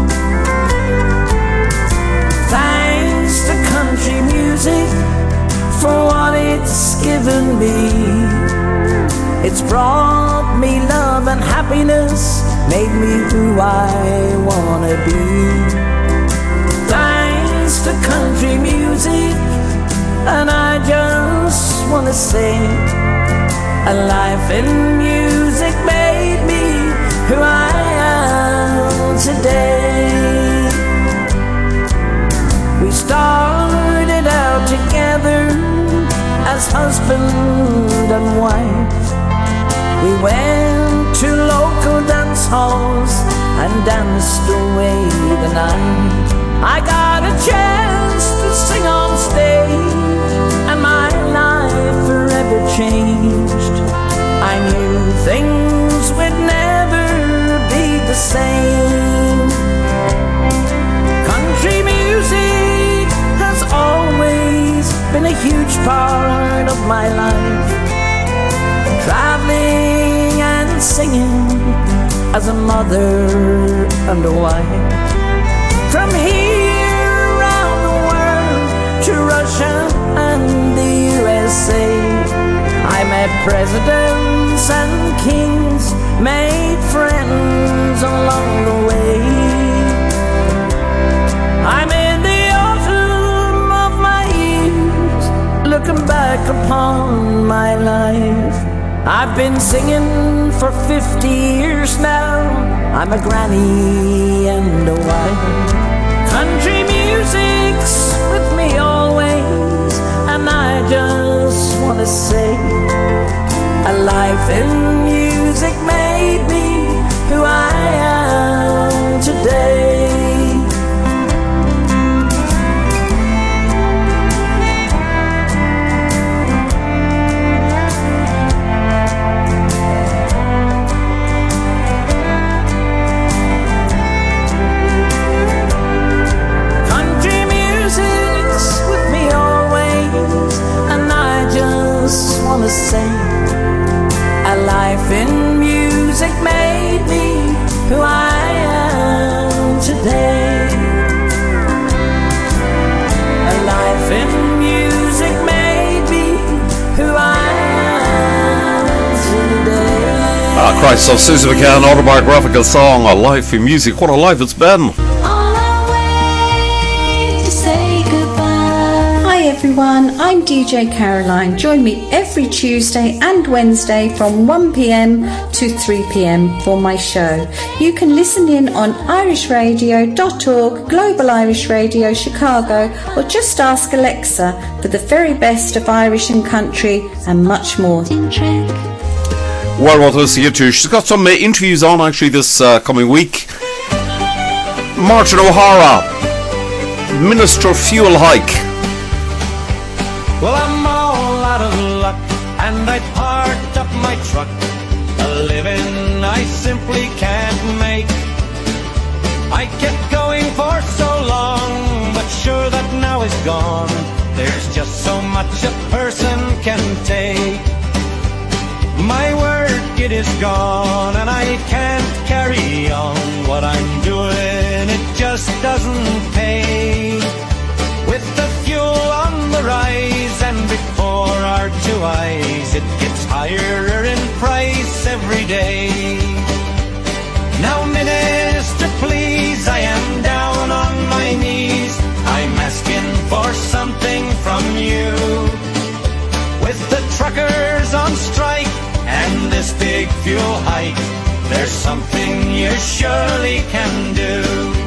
Thanks to country music for what it's given me. It's brought me love and happiness, made me who I wanna be. Thanks to country music, and I just wanna say, a life in music made me who I am today. We started out together as husband and wife. We went to local dance halls and danced away the night. I got a chance to sing on stage, and my life forever changed. I knew things would never be the same. Country music has always been a huge part of my life. Traveling and singing as a mother and a wife. From here around the world to Russia and the U S A, I met presidents and kings, made friends along the way. I'm in the autumn of my years, looking back upon my life. I've been singing for fifty years now. I'm a granny and a wife. Country music's with me always, and I just wanna say, a life in music made me who I am today. Wanna say, a life in music made me who I am today. A life in music made me who I am today. Ah, Christ, so Susan McCann, autobiographical song, A Life in Music. What a life it's been. Everyone, I'm D J Caroline. Join me every Tuesday and Wednesday from one p.m. to three p.m. for my show. You can listen in on irish radio dot org, Global Irish Radio Chicago, or just ask Alexa for the very best of Irish and country and much more. Well, what else to you too? She's got some uh, interviews on actually this uh, coming week. Martin O'Hara, Minister Fuel Hike. Well, I'm all out of luck, and I parked up my truck. A living I simply can't make. I kept going for so long, but sure that now is gone. There's just so much a person can take. My work, it is gone, and I can't carry on. What I'm doing, it just doesn't pay. With the fuel on the rise, and before our two eyes, it gets higher in price every day. Now, Minister, please, I am down on strike and this big fuel hike, there's something you surely can do.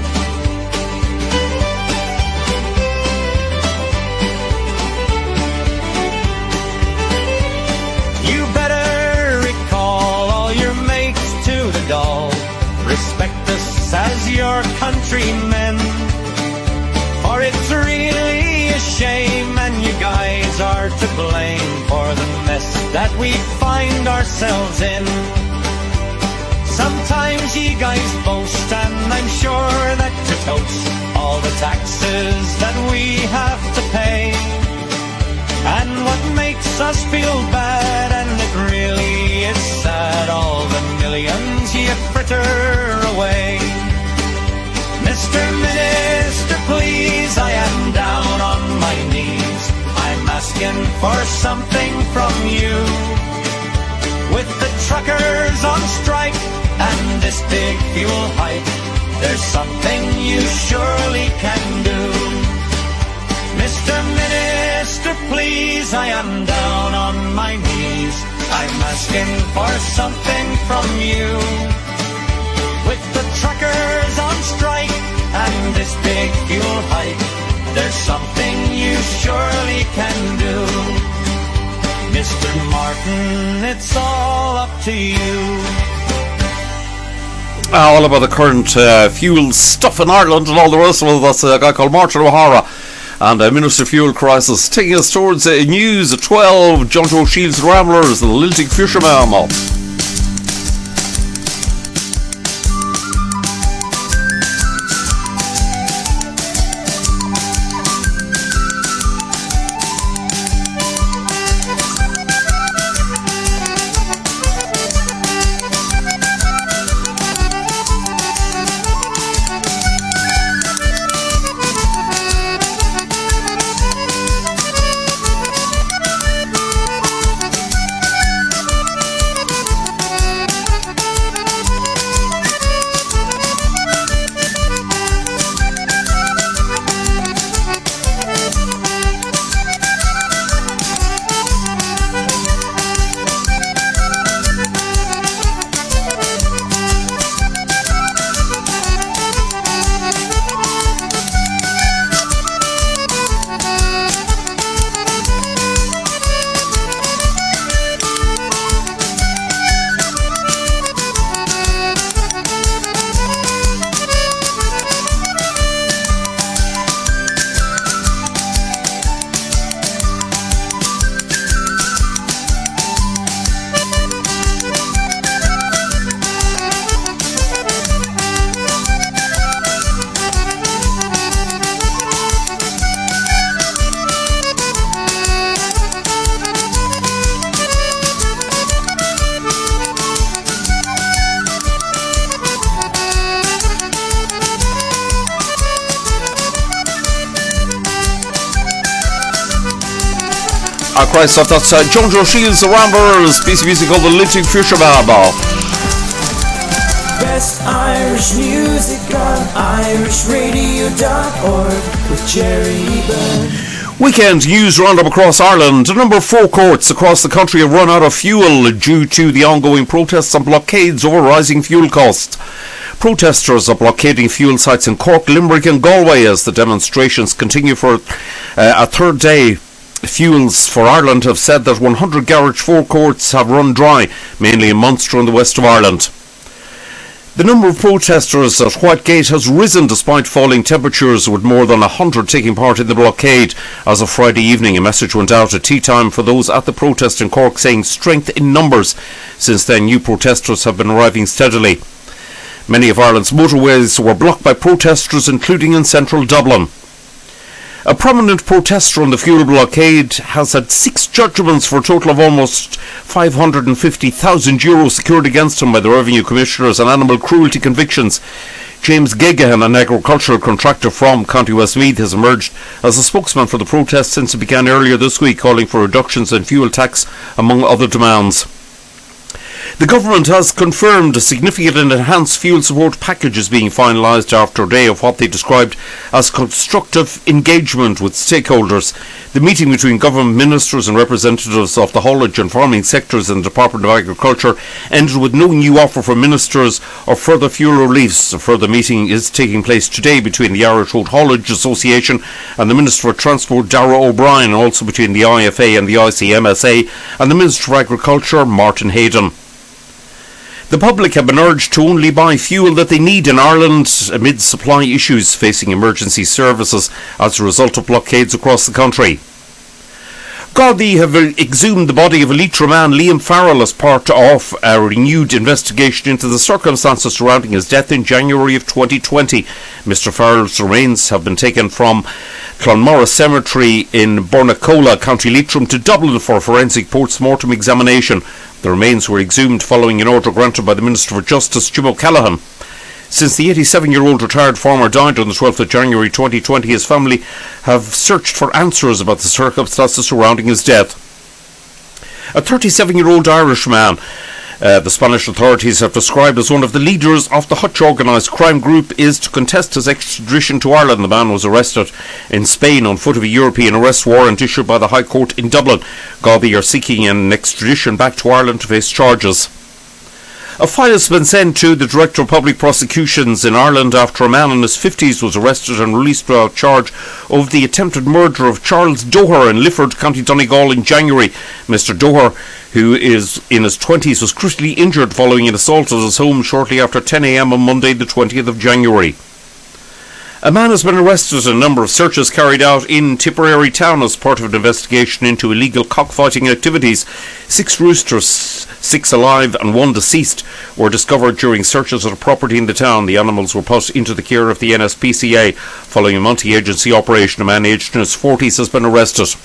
You better recall all your mates to the doll. Respect us as your countrymen, for it's really a shame, and you guys are to blame for the mess that we find ourselves in. Sometimes you guys boast, and I'm sure that you toast all the taxes that we have to pay. And what makes us feel bad, and it really is sad, all the millions you fritter away. Mister Minister, please, I am down on my knees. I'm asking for something from you. With the truckers on strike and this big fuel hike, there's something you surely can do. Mister Minister, please, I am down on my knees. I'm asking for something from you. With the truckers on strike and this big fuel hike, there's something you surely can do. Mister Martin, it's all up to you. Uh, all about the current uh, fuel stuff in Ireland and all the rest of it. That's a guy called Martin O'Hara and uh, Minister Fuel Crisis. Taking us towards uh, news at twelve, John Joe Shields Ramblers, the Lilting Fisherman. Ah, Christ, that's uh, John Joe Shields, the Ramblers, piece of music called The Lilting Fisherman. Best Irish music on irish radio dot org with Jerry Byrne. Weekend news roundup across Ireland. A number of forecourts across the country have run out of fuel due to the ongoing protests and blockades over rising fuel costs. Protesters are blockading fuel sites in Cork, Limerick and Galway as the demonstrations continue for uh, a third day. Fuels for Ireland have said that one hundred garage forecourts have run dry, mainly in Munster and the west of Ireland. The number of protesters at Whitegate has risen despite falling temperatures, with more than one hundred taking part in the blockade. As of Friday evening, a message went out at tea time for those at the protest in Cork saying strength in numbers. Since then, new protesters have been arriving steadily. Many of Ireland's motorways were blocked by protesters, including in central Dublin. A prominent protester on the fuel blockade has had six judgments for a total of almost five hundred fifty thousand euros secured against him by the Revenue Commissioners on animal cruelty convictions. James Geoghegan, an agricultural contractor from County Westmeath, has emerged as a spokesman for the protest since it began earlier this week, calling for reductions in fuel tax, among other demands. The government has confirmed a significant and enhanced fuel support package is being finalised after a day of what they described as constructive engagement with stakeholders. The meeting between government ministers and representatives of the haulage and farming sectors in the Department of Agriculture ended with no new offer from ministers or further fuel reliefs. A further meeting is taking place today between the Irish Road Haulage Association and the Minister for Transport, Darragh O'Brien, also between the I F A and the I C M S A and the Minister for Agriculture, Martin Hayden. The public have been urged to only buy fuel that they need in Ireland amid supply issues facing emergency services as a result of blockades across the country. Gardaí have exhumed the body of Leitrim man Liam Farrell as part of a renewed investigation into the circumstances surrounding his death in January of twenty twenty. Mister Farrell's remains have been taken from Clonmorris Cemetery in Bornacola, County Leitrim, to Dublin for forensic post-mortem examination. The remains were exhumed following an order granted by the Minister for Justice, Jim O'Callaghan. Since the eighty-seven-year-old retired farmer died on the twelfth of January twenty twenty, his family have searched for answers about the circumstances surrounding his death. A thirty-seven-year-old Irish man uh, the Spanish authorities have described as one of the leaders of the Hutch organised crime group is to contest his extradition to Ireland. The man was arrested in Spain on foot of a European arrest warrant issued by the High Court in Dublin. Gardaí are seeking an extradition back to Ireland to face charges. A file has been sent to the Director of Public Prosecutions in Ireland after a man in his fifties was arrested and released without charge of the attempted murder of Charles Doher in Lifford, County Donegal in January. Mister Doher, who is in his twenties, was critically injured following an assault at his home shortly after ten a m on Monday the twentieth of January. A man has been arrested and a number of searches carried out in Tipperary town as part of an investigation into illegal cockfighting activities. Six roosters, six alive and one deceased, were discovered during searches at a property in the town. The animals were put into the care of the N S P C A. Following a multi-agency operation, a man aged in his forties has been arrested.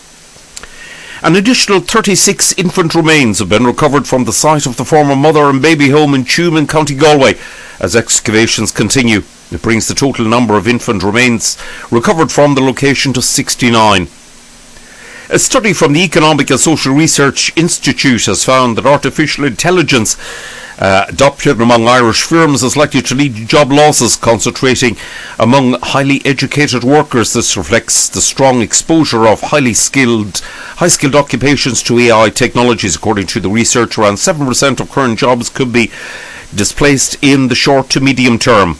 An additional thirty-six infant remains have been recovered from the site of the former mother and baby home in Tuam in County Galway as excavations continue. It brings the total number of infant remains recovered from the location to sixty-nine. A study from the Economic and Social Research Institute has found that artificial intelligence uh, adopted among Irish firms is likely to lead to job losses, concentrating among highly educated workers. This reflects the strong exposure of highly skilled, high-skilled occupations to A I technologies. According to the research, around seven percent of current jobs could be displaced in the short to medium term.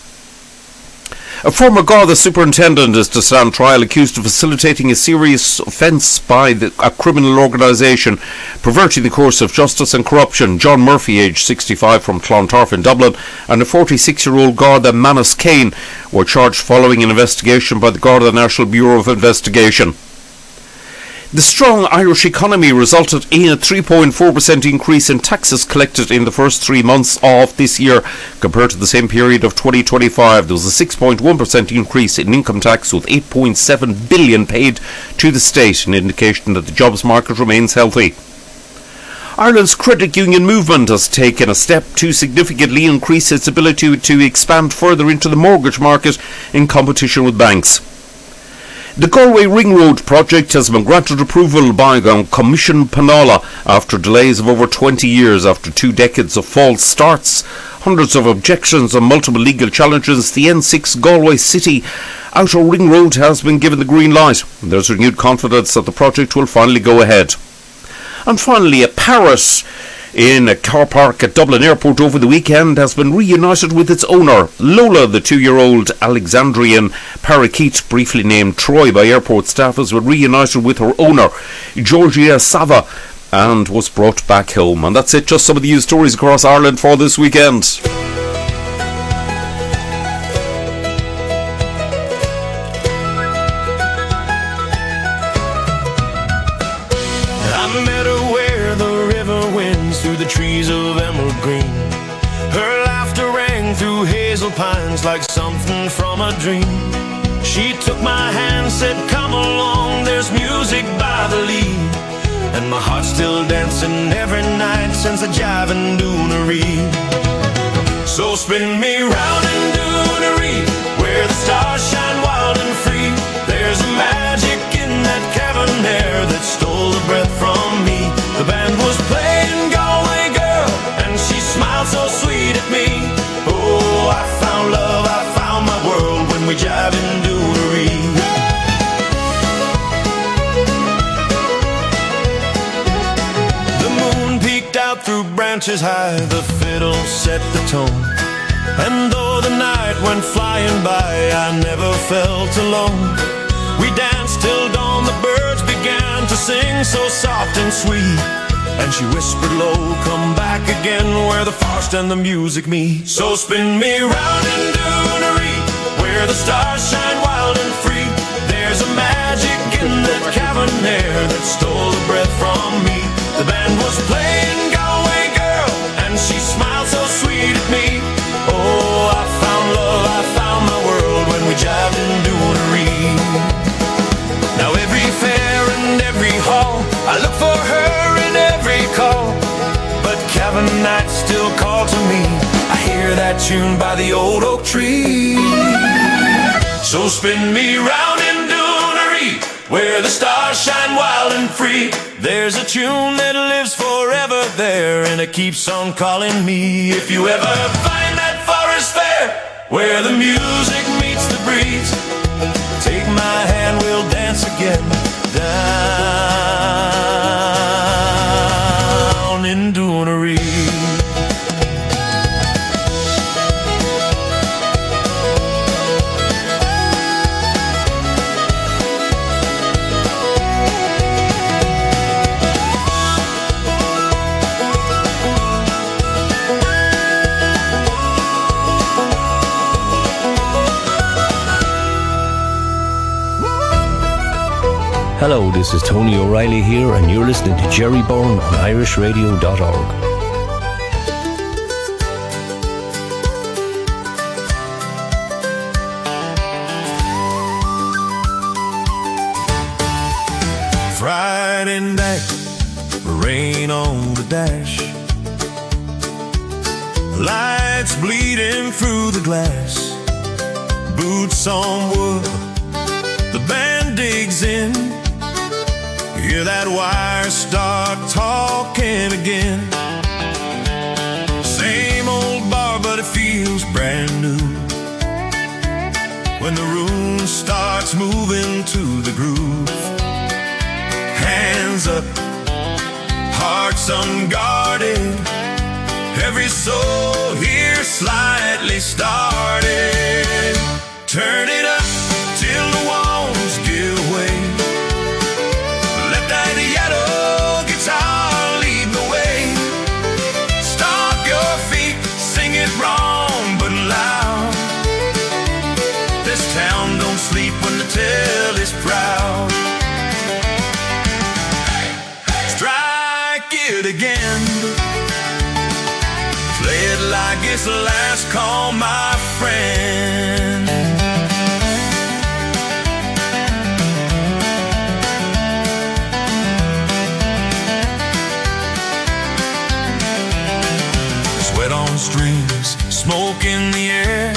A former Garda superintendent is to stand trial accused of facilitating a serious offence by the, a criminal organisation perverting the course of justice and corruption. John Murphy, aged sixty-five, from Clontarf in Dublin, and a forty-six-year-old Garda, Manus Kane, were charged following an investigation by the Garda National Bureau of Investigation. The strong Irish economy resulted in a three point four percent increase in taxes collected in the first three months of this year compared to the same period of twenty twenty-five. There was a six point one percent increase in income tax, with eight point seven billion dollars paid to the state, an indication that the jobs market remains healthy. Ireland's credit union movement has taken a step to significantly increase its ability to expand further into the mortgage market in competition with banks. The Galway Ring Road project has been granted approval by Commission Penala after delays of over twenty years. After two decades of false starts, hundreds of objections and multiple legal challenges, the N six Galway City Outer Ring Road has been given the green light. There's renewed confidence that the project will finally go ahead. And finally, a parrot in a car park at Dublin Airport over the weekend has been reunited with its owner. Lola, the two-year-old Alexandrian parakeet, briefly named Troy by airport staff, has been reunited with her owner, Georgia Sava, and was brought back home. And that's it, just some of the news stories across Ireland for this weekend. Trees of emerald green, her laughter rang through hazel pines like something from a dream. She took my hand, said come along, there's music by the lead, and my heart's still dancing every night since the jive and doonery. So spin me round in doonery, where the stars shine wild and free. There's a magic in that cavern there that stole the breath from me. The band was playing Galway Girl, inches high, the fiddle set the tone. And though the night went flying by, I never felt alone. We danced till dawn, the birds began to sing so soft and sweet. And she whispered low, come back again where the forest and the music meet. So spin me round in Doonery, where the stars shine wild and free. There's a magic in that cavern air that stole the breath from me. The band was playing Galway Girl, and she smiled so sweet at me. Oh, I found love, I found my world when we jived in Doonery. Now every fair and every hall, I look for her in every call. But Cavan nights still call to me. I hear that tune by the old oak tree. So spin me round in Doonery, where the stars shine wild and free. There's a tune that lives forever there, and it keeps on calling me. If you ever find that forest fair, where the music meets the breeze, take my hand, we'll dance again down in Doonery. Hello, this is Tony O'Reilly here, and you're listening to Jerry Byrne on Irish Radio dot org. Friday night, rain on the dash, lights bleeding through the glass, boots on wood, the band digs in. Hear that wire start talking again. Same old bar, but it feels brand new when the room starts moving to the groove. Hands up, hearts unguarded, every soul here slightly started. Turn it up till the walls give way. Lead the way. Stomp your feet, sing it wrong but loud. This town don't sleep when the tale is proud. Strike it again. Play it like it's the last call, my friend. Strings, smoke in the air,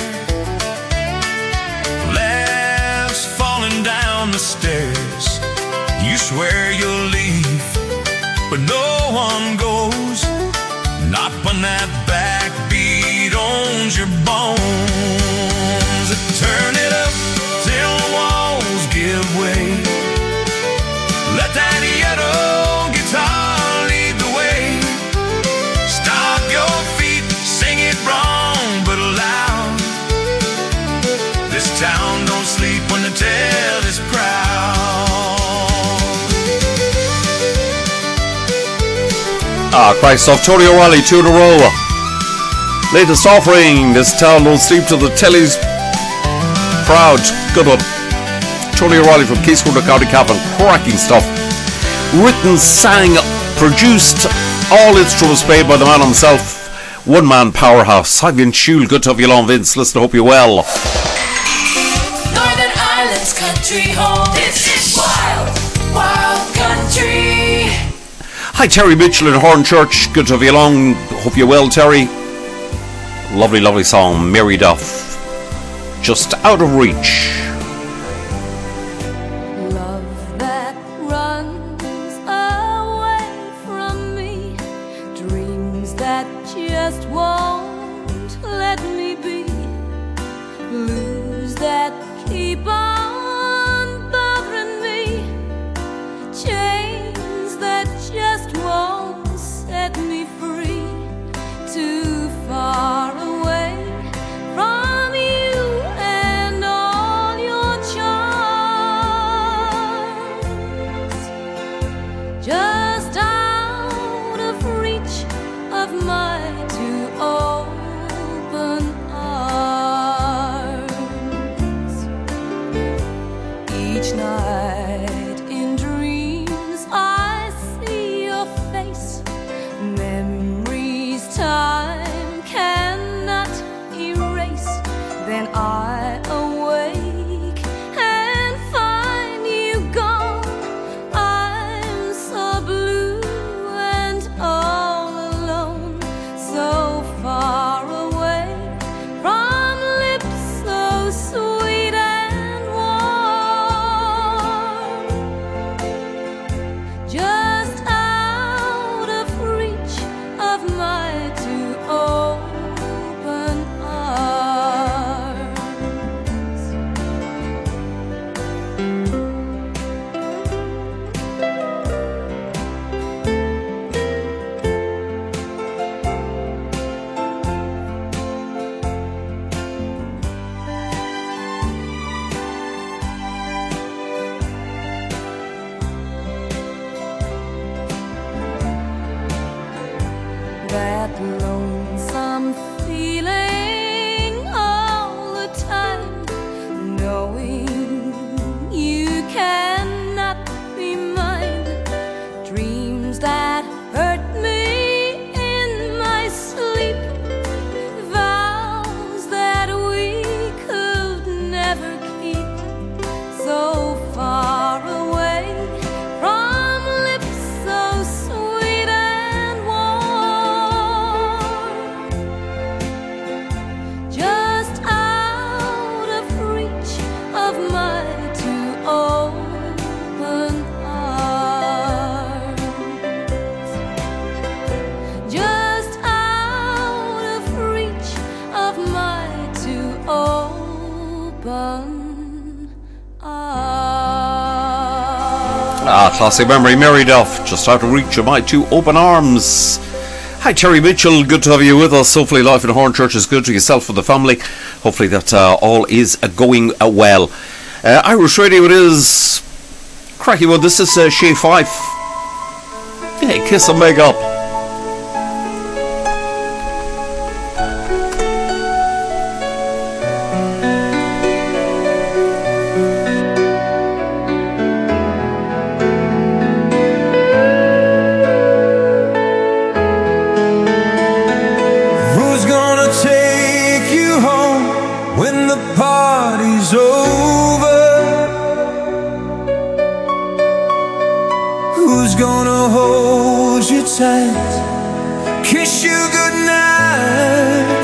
laughs falling down the stairs. You swear you'll leave, but no one goes. Not when that backbeat owns your bones. Turn it up till the walls give way. Let that yellow guitar lead the way. Stop your feet, sing it wrong but loud. This town don't sleep when the tale is proud. Ah, Christ off Tony O'Reilly, two in a row. Latest offering, this town don't sleep till the telly's proud. Good one. Tony O'Reilly from Keyscourt, County Cavan. Cracking stuff. Written, sang, produced, all instruments played by the man himself. One man powerhouse. I'm in Shule. Good to have you along, Vince. Listen, I hope you're well. Northern Ireland's country home. This is wild, wild country. Hi, Terry Mitchell in Hornchurch. Good to have you along. Hope you're well, Terry. Lovely, lovely song. Mary Duff. Just out of reach. Love that runs away from me, dreams that just won't let me be, blues that keep on bothering me, chains that just won't set me free. when I awake and find you gone. I'm so blue and all alone, so far away from lips so sweet and warm, just out of reach of my two open arms. That lonesome feeling all the time, knowing you cannot be mine. Dreams that hurt me in my sleep, vows that we could never keep, so far away from lips so sweet and warm, just out of reach of my two open arms, just out of reach of my two open arms. Ah, classic memory, Mary Duff, just out of reach of my two open arms. Hi, Terry Mitchell, good to have you with us. Hopefully life in Hornchurch is good to yourself and the family. Hopefully that uh, all is uh, going uh, well. Uh, Irish Radio it is. Cracky one, this is uh, Shay Fife. Yeah, kiss and make up. Who's gonna take you home when the party's over? Who's gonna hold you tight, kiss you goodnight?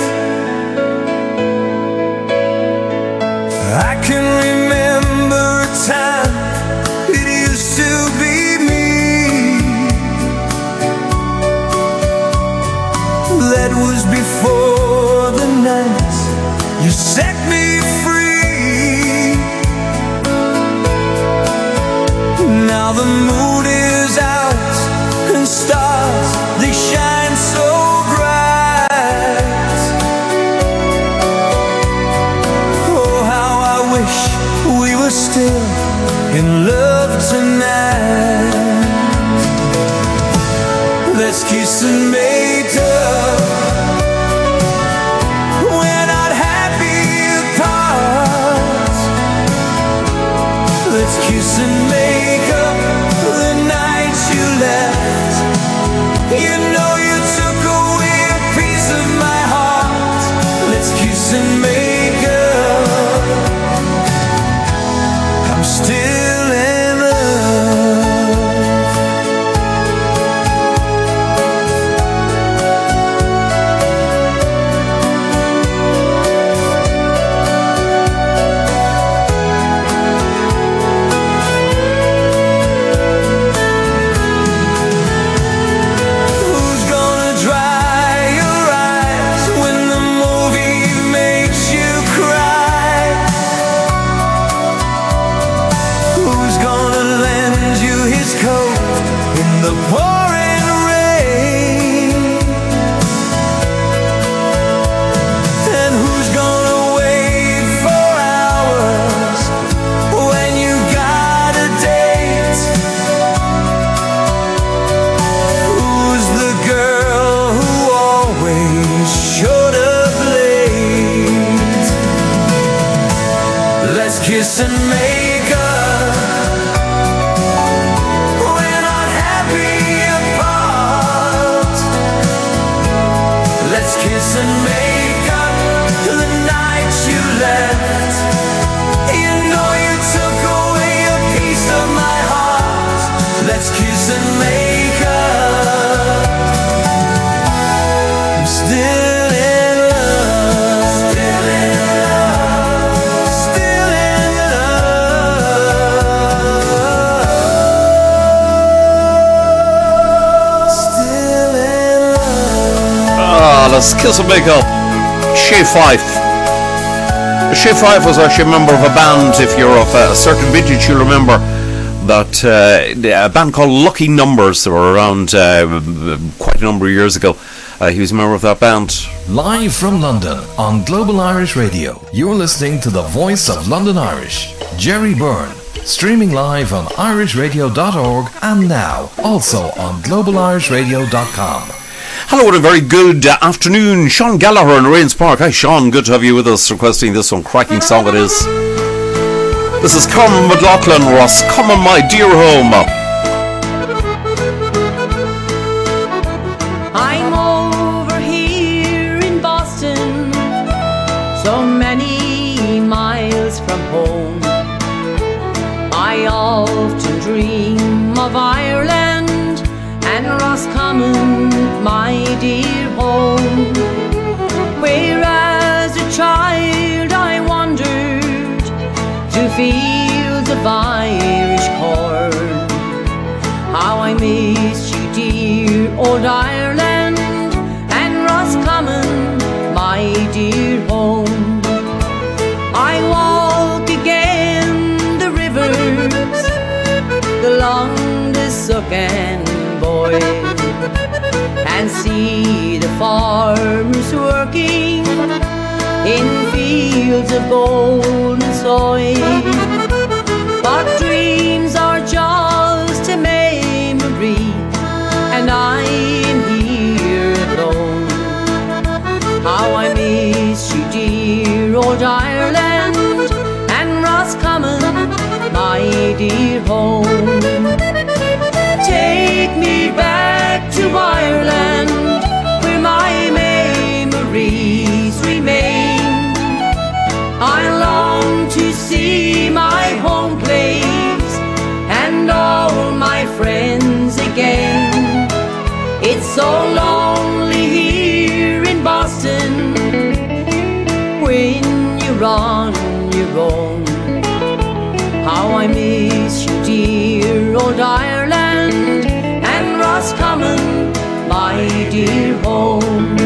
I can remember a time it used to be me. That was before the night you set me free. Now the mood is out and stars, they shine so bright. Oh, how I wish we were still in love tonight. Let's kiss and make up. We're not happy apart. Let's kiss and make up the night you left. You know you took away a piece of my heart. Let's kiss and make up. I'm still in love. Who's gonna dry your eyes when the movie makes you cry? Who's gonna lend you his coat in the pouring rain? And who's gonna wait for hours when you got a date? Who's the girl who always showed up late? Let's kiss and make up. We're not happy apart. Let's kiss and make up the night you left. Alice, Kiss and Make Up, Shay Fife. Shay Fife was actually a member of a band. If you're of a certain vintage, you'll remember that uh, a band called Lucky Numbers. They were around uh, quite a number of years ago. Uh, he was a member of that band. Live from London on Global Irish Radio, you're listening to the voice of London Irish, Jerry Byrne. Streaming live on irish radio dot org and now also on global irish radio dot com. Hello and a very good uh, afternoon. Sean Gallagher in Rains Park. Hi Sean, good to have you with us, requesting this one. Cracking song it is. This is Carmen McLaughlin, Ross. Come on my dear home. I'm over here in Boston, so many miles from home. I often dream of Ireland and Roscommon, my dear home, where as a child I wandered through fields of Irish corn. How I miss you, dear old Ireland and Roscommon, my dear home. I walk again the rivers along the Suck and Boyle and see the farmers working in fields of golden soil. But dreams are just a memory, and I am here alone. How I miss you, dear old Ireland and Roscommon, my dear home. Take me back to Ireland, where my memories remain. I long to see my home place and all my friends again. It's so lonely here in Boston when you're on your own. How I miss you, dear old Ireland and Roscommon, my dear home.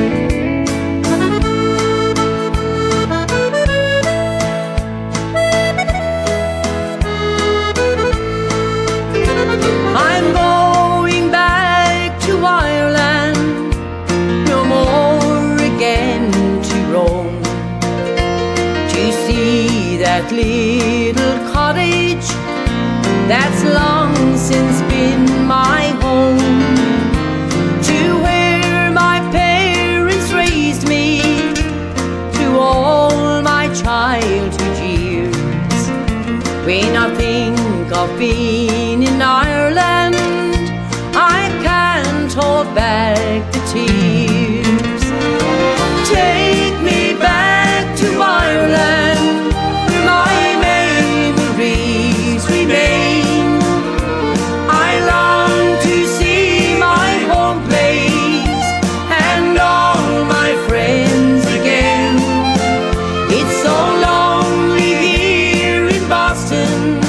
I'm going back to Ireland, no more again to roam, to see that little cottage that's long since been my home, to where my parents raised me through all my childhood years. When I think of being in Ireland, I can't hold back the tears. Take me back to Ireland, where my memories remain. I long to see my home place and all my friends again. It's so lonely here in Boston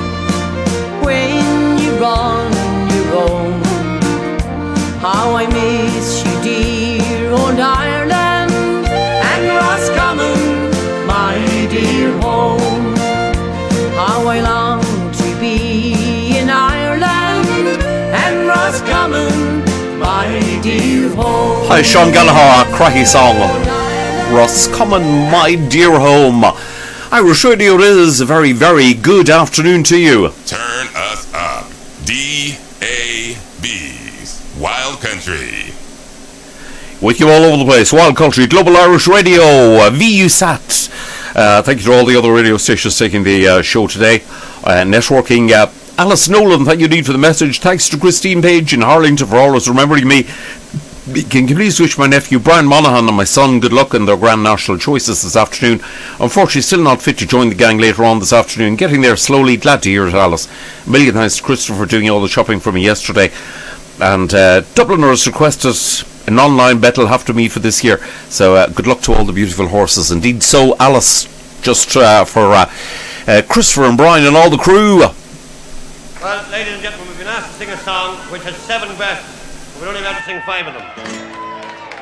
when you're on your own. How I miss you, dear old Ireland and Roscommon, my dear home. How I long to be in Ireland and Roscommon, my dear home. Hi Sean Gallagher, cracking song. Roscommon, my dear home. Irish Radio is a very, very good afternoon to you. Turn us up. D A B's Wild Country. With you all over the place. Wild Country, Global Irish Radio, uh, V U S A T. Uh, thank you to all the other radio stations taking the uh, show today. Uh, networking. Uh, Alice Nolan, thank you indeed for the message. Thanks to Christine Page in Harlington for always remembering me. Can you please wish my nephew Brian Monaghan and my son good luck in their Grand National choices this afternoon. Unfortunately still not fit to join the gang later on this afternoon. Getting there slowly. Glad to hear it, Alice. A million thanks to Christopher doing all the shopping for me yesterday. And uh, Dubliners requested an online bet will have to meet for this year. So uh, good luck to all the beautiful horses. Indeed so, Alice, just uh, for uh, uh, Christopher and Brian and all the crew. Well, ladies and gentlemen, we've been asked to sing a song which has seven verses. We're only allowed to sing five of them.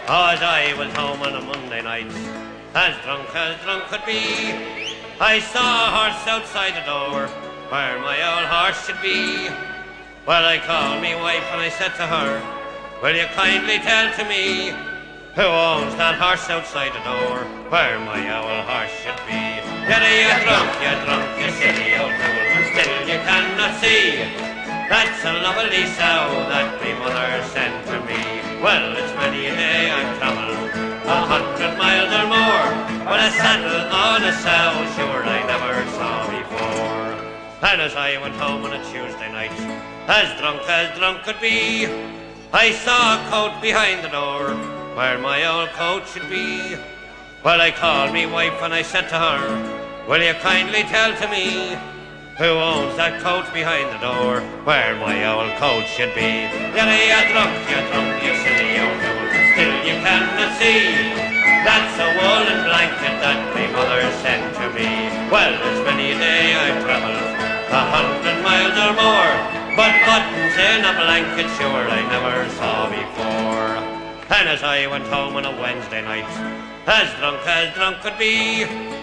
Oh, as I was home on a Monday night, as drunk as drunk could be, I saw a horse outside the door, where my old horse should be. Well, I called me wife and I said to her, will you kindly tell to me, who owns that horse outside the door, where my old horse should be? Yet you drunk, you drunk, you silly old fool, and still you cannot see, that's a lovely sow that my mother sent to me. Well, it's many a day I've travelled a hundred miles or more, but a saddle on a sow, sure I never saw before. And as I went home on a Tuesday night, as drunk as drunk could be, I saw a coat behind the door, where my old coat should be. Well, I called me wife and I said to her, will you kindly tell to me, who owns that coat behind the door, where my old coat should be? Yet you drunk, you drunk, you silly old fool, still you cannot see, that's a woolen blanket that my mother sent to me. Well, it's many a day I've travelled a hundred miles or more, but buttons in a blanket sure I never saw before. And as I went home on a Wednesday night, as drunk as drunk could be,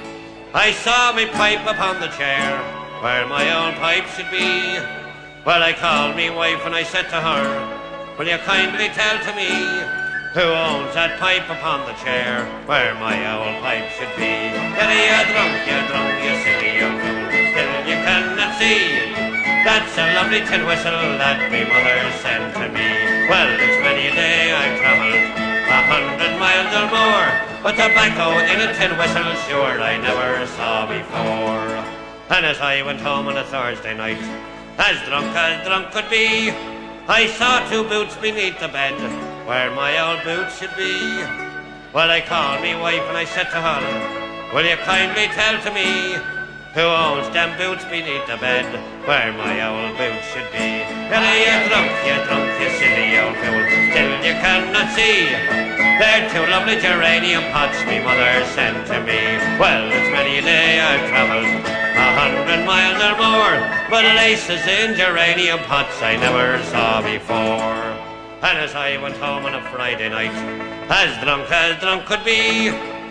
I saw me pipe upon the chair, where my old pipe should be. Well, I called me wife and I said to her, will you kindly tell to me, who owns that pipe upon the chair, where my old pipe should be? Yet you drunk, you drunk, you silly old fool, still you cannot see, that's a lovely tin whistle that my mother sent to me. Well, it's many a day I've travelled a hundred miles or more, but tobacco in a tin whistle sure I never saw before. And as I went home on a Thursday night, as drunk as drunk could be, I saw two boots beneath the bed, where my old boots should be. Well, I called me wife and I said to her, will you kindly tell to me, who owns them boots beneath the bed, where my old boots should be? Well, you drunk, you drunk, you silly old fool, still you cannot see, they're two lovely geranium pots me mother sent to me. Well, it's many a day I've travelled a hundred miles or more, but laces in geranium pots I never saw before. And as I went home on a Friday night, as drunk as drunk could be,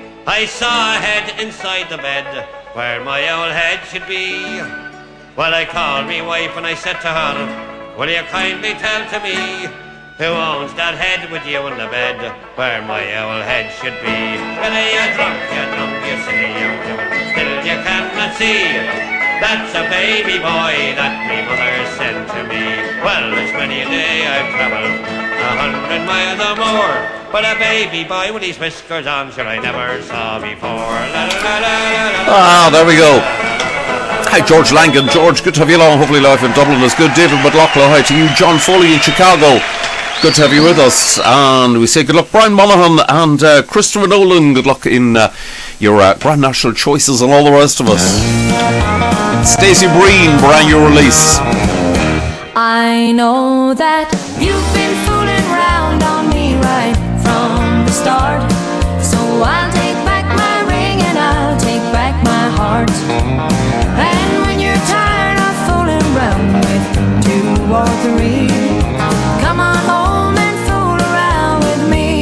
I saw a head inside the bed, where my old head should be. Well, I called me wife and I said to her, will you kindly tell to me, who owns that head with you in the bed, where my old head should be? Well, you drunk, you drunk, you silly old fool, still you cannot see, that's a baby boy that me mother sent to me. Well, it's many a day I've travelled a hundred miles or more, but a baby boy with his whiskers on, sure I never saw before. La, la, la, la, la. Ah, there we go. Hi, George Langan. George, good to have you along. Hopefully life in Dublin is good. David McLaughlin, hi to you. John Foley in Chicago, good to have you with us. And we say good luck, Brian Monaghan and uh, Christopher Nolan. Good luck in uh, your uh, Grand National choices and all the rest of us. Stacey Breen, brand new release. I know that you've been fooling round on me right from the start, so I'll take back my ring and I'll take back my heart. And when you're tired of fooling round with two or three, come on home and fool around with me.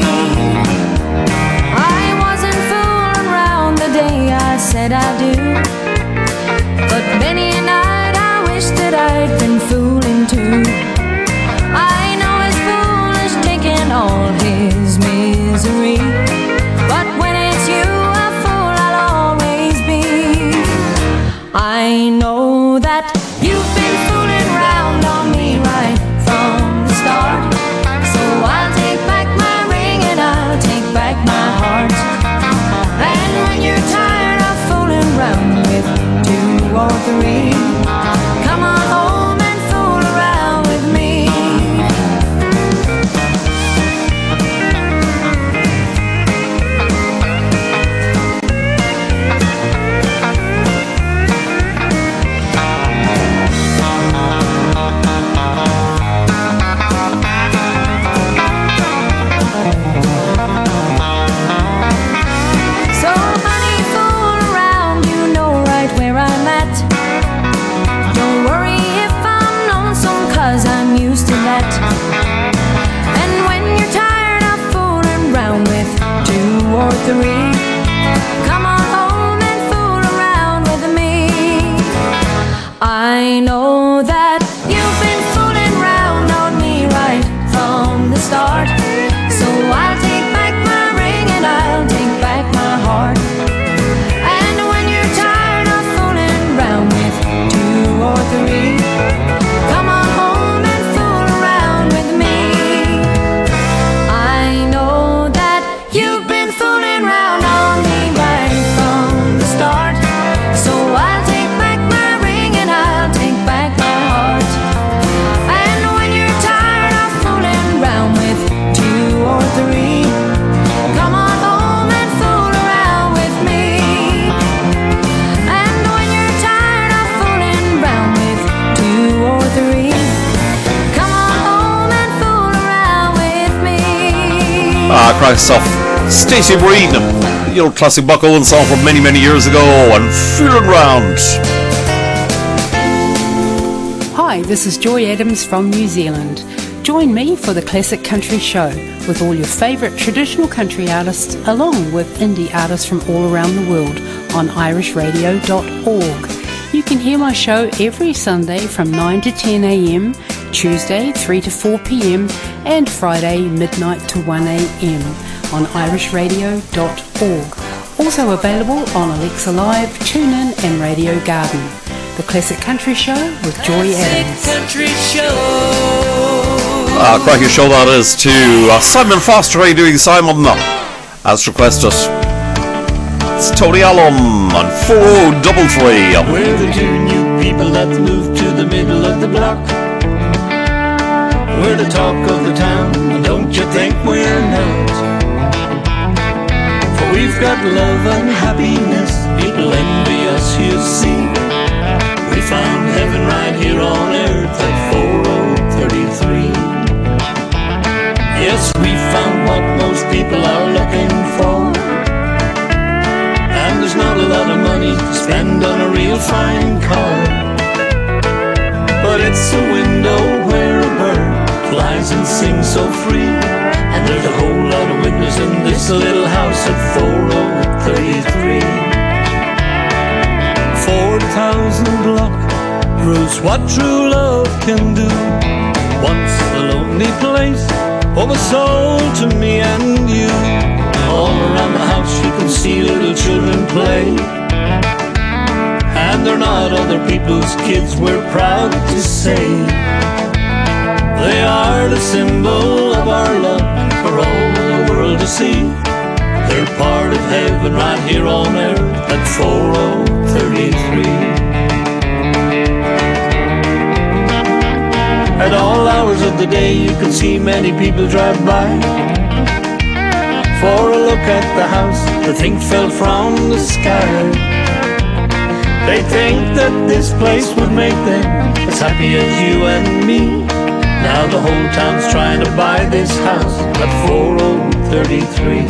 I wasn't fooling around the day I said I do, but many a night I wish that I'd been fooling too. I know it's foolish taking all his misery, but when it's you, a fool I'll always be. I know that you've been fooling round on me right from the start, so I'll take back my ring and I'll take back my heart. And when you're tired of fooling round with two or three, come on home and fool around with me. three. Come on home and fool around with me. I know that you've been fooling around on me right from the start. So I'll take back my ring and I'll take back my heart. And when you're tired of fooling around with two or three, come on home and fool around with me. I know that you've been fooling around on me right from the start. So I'll take back my ring and I'll take back my heart. And when you're tired of fooling around with two or three, come on home and fool around with me. And when you're tired of fooling around with two or three, come on home and fool around with me. Ah, Christ off. Stacey Breen, the old classic Buck Owens song from many, many years ago, and Fooling Round. Hi, this is Joy Adams from New Zealand. Join me for the Classic Country Show with all your favourite traditional country artists along with indie artists from all around the world on irish radio dot org. You can hear my show every Sunday from nine to ten a m, Tuesday three to four p m and Friday midnight to one a m on irish radio dot org. Also available on Alexa Live, TuneIn and Radio Garden. The Classic Country Show with Joy Adams. Country show. Ah, cracking show that is to uh, Simon Foster. How are you doing, Simon? As requested. It's Tony Allen on four oh three three. We're the two new people that moved to the middle of the block. We're the talk of the town, and don't you think we're not? For we've got love and happiness, people envy us, you see. We found heaven right here on earth at four oh three three. Yes, we found what most people are looking for. And there's not a lot of money to spend on a real fine car. But it's a window where a bird flies and sings so free. And there's a whole lot of windows in this little house at four oh three three. Four thousand block proves what true love can do. Once a lonely place of a soul to me and you. All around the house you can see little children play. And they're not other people's kids, we're proud to say. They are the symbol of our love for all the world to see. They're part of heaven right here on earth at four oh three three. At all hours of the day you can see many people drive by for a look at the house the think fell from the sky. They think that this place would make them as happy as you and me. Now the whole town's trying to buy this house at four oh three three.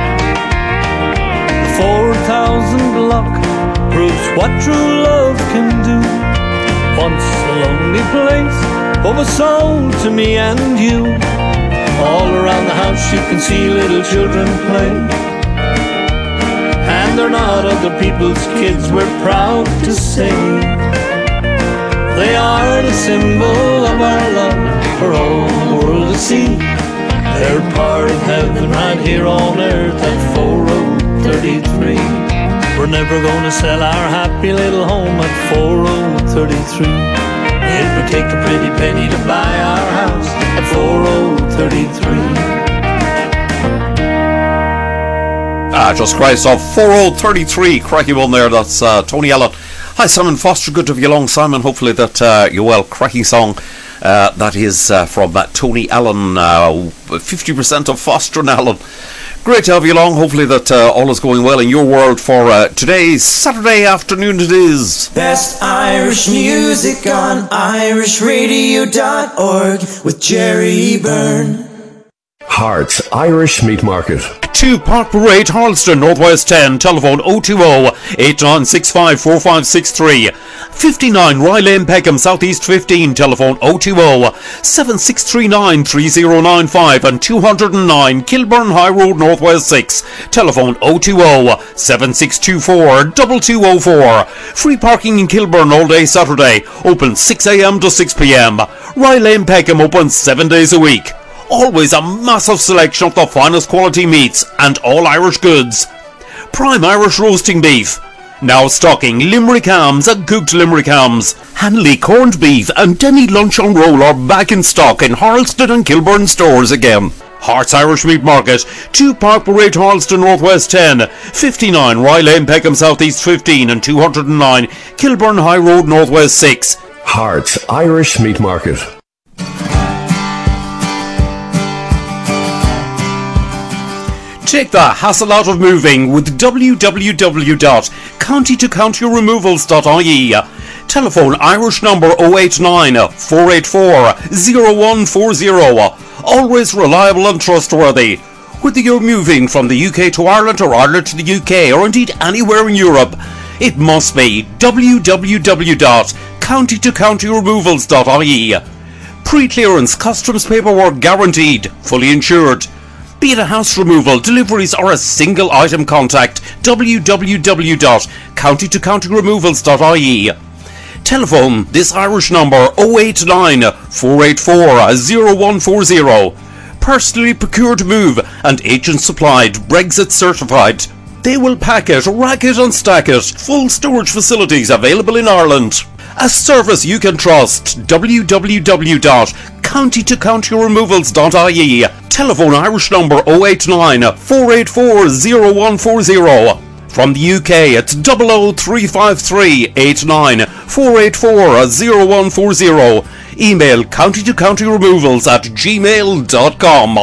The four thousand block proves what true love can do. Once a lonely place of a soul to me and you. All around the house you can see little children play. And they're not other people's kids, we're proud to say. They are the symbol of our love for all the world to see. They're part of heaven right here on earth at four oh three three. We're never gonna sell our happy little home at four oh three three. It would take a pretty penny to buy our house at four oh three three. Ah, just Christ off four oh three three. Cracky one there. That's uh, Tony Allen. Hi, Simon Foster. Good to have you along, Simon. Hopefully that uh, you're well. Cracking song. Uh, that is uh, from uh, Tony Allen. Uh, fifty percent of Foster and Allen. Great to have you along. Hopefully that uh, all is going well in your world for uh, today's Saturday afternoon. It is Best Irish music on irish radio dot org with Jerry Byrne. Hearts Irish Meat Market. two Park Parade, Harleston, Northwest ten, telephone oh two oh, eight nine six five, four five six three. fifty-nine Rye Lane, Peckham, Southeast fifteen, telephone oh two oh, seven six three nine, three oh nine five, and two oh nine Kilburn High Road, Northwest six, telephone oh two oh, seven six two four, two two oh four. Free parking in Kilburn all day Saturday, open six a m to six p m. Rye Lane, Peckham, open seven days a week. Always a massive selection of the finest quality meats and all Irish goods. Prime Irish roasting beef. Now stocking Limerick hams and cooked Limerick hams. Hanley corned beef and Denny lunch on roll are back in stock in Harleston and Kilburn stores again. Hearts Irish Meat Market, two Park Parade, Harleston, Northwest ten, fifty-nine Rye Lane, Peckham, Southeast fifteen, and two oh nine Kilburn High Road, Northwest six. Hearts Irish Meat Market. Take the hassle out of moving with w w w dot county to county removals dot I E. Telephone Irish number oh eight nine, four eight four, oh one four oh. Always reliable and trustworthy. Whether you're moving from the U K to Ireland or Ireland to the U K or indeed anywhere in Europe, it must be w w w dot county to county removals dot I E. Pre-clearance customs paperwork guaranteed, fully insured. Be it a house removal, deliveries or a single item, contact w w w dot county to county removals dot I E. Telephone this Irish number oh eight nine, four eight four, oh one four oh. Personally procured move and agent supplied, Brexit certified. They will pack it, rack it and stack it. Full storage facilities available in Ireland. A service you can trust. w w w dot county to county removals dot I E. Telephone Irish number oh eight nine, four eight four, oh one four oh. From the U K it's double oh three five three, eight nine, four eight four, oh one four oh. Email county to county removals at gmail dot com.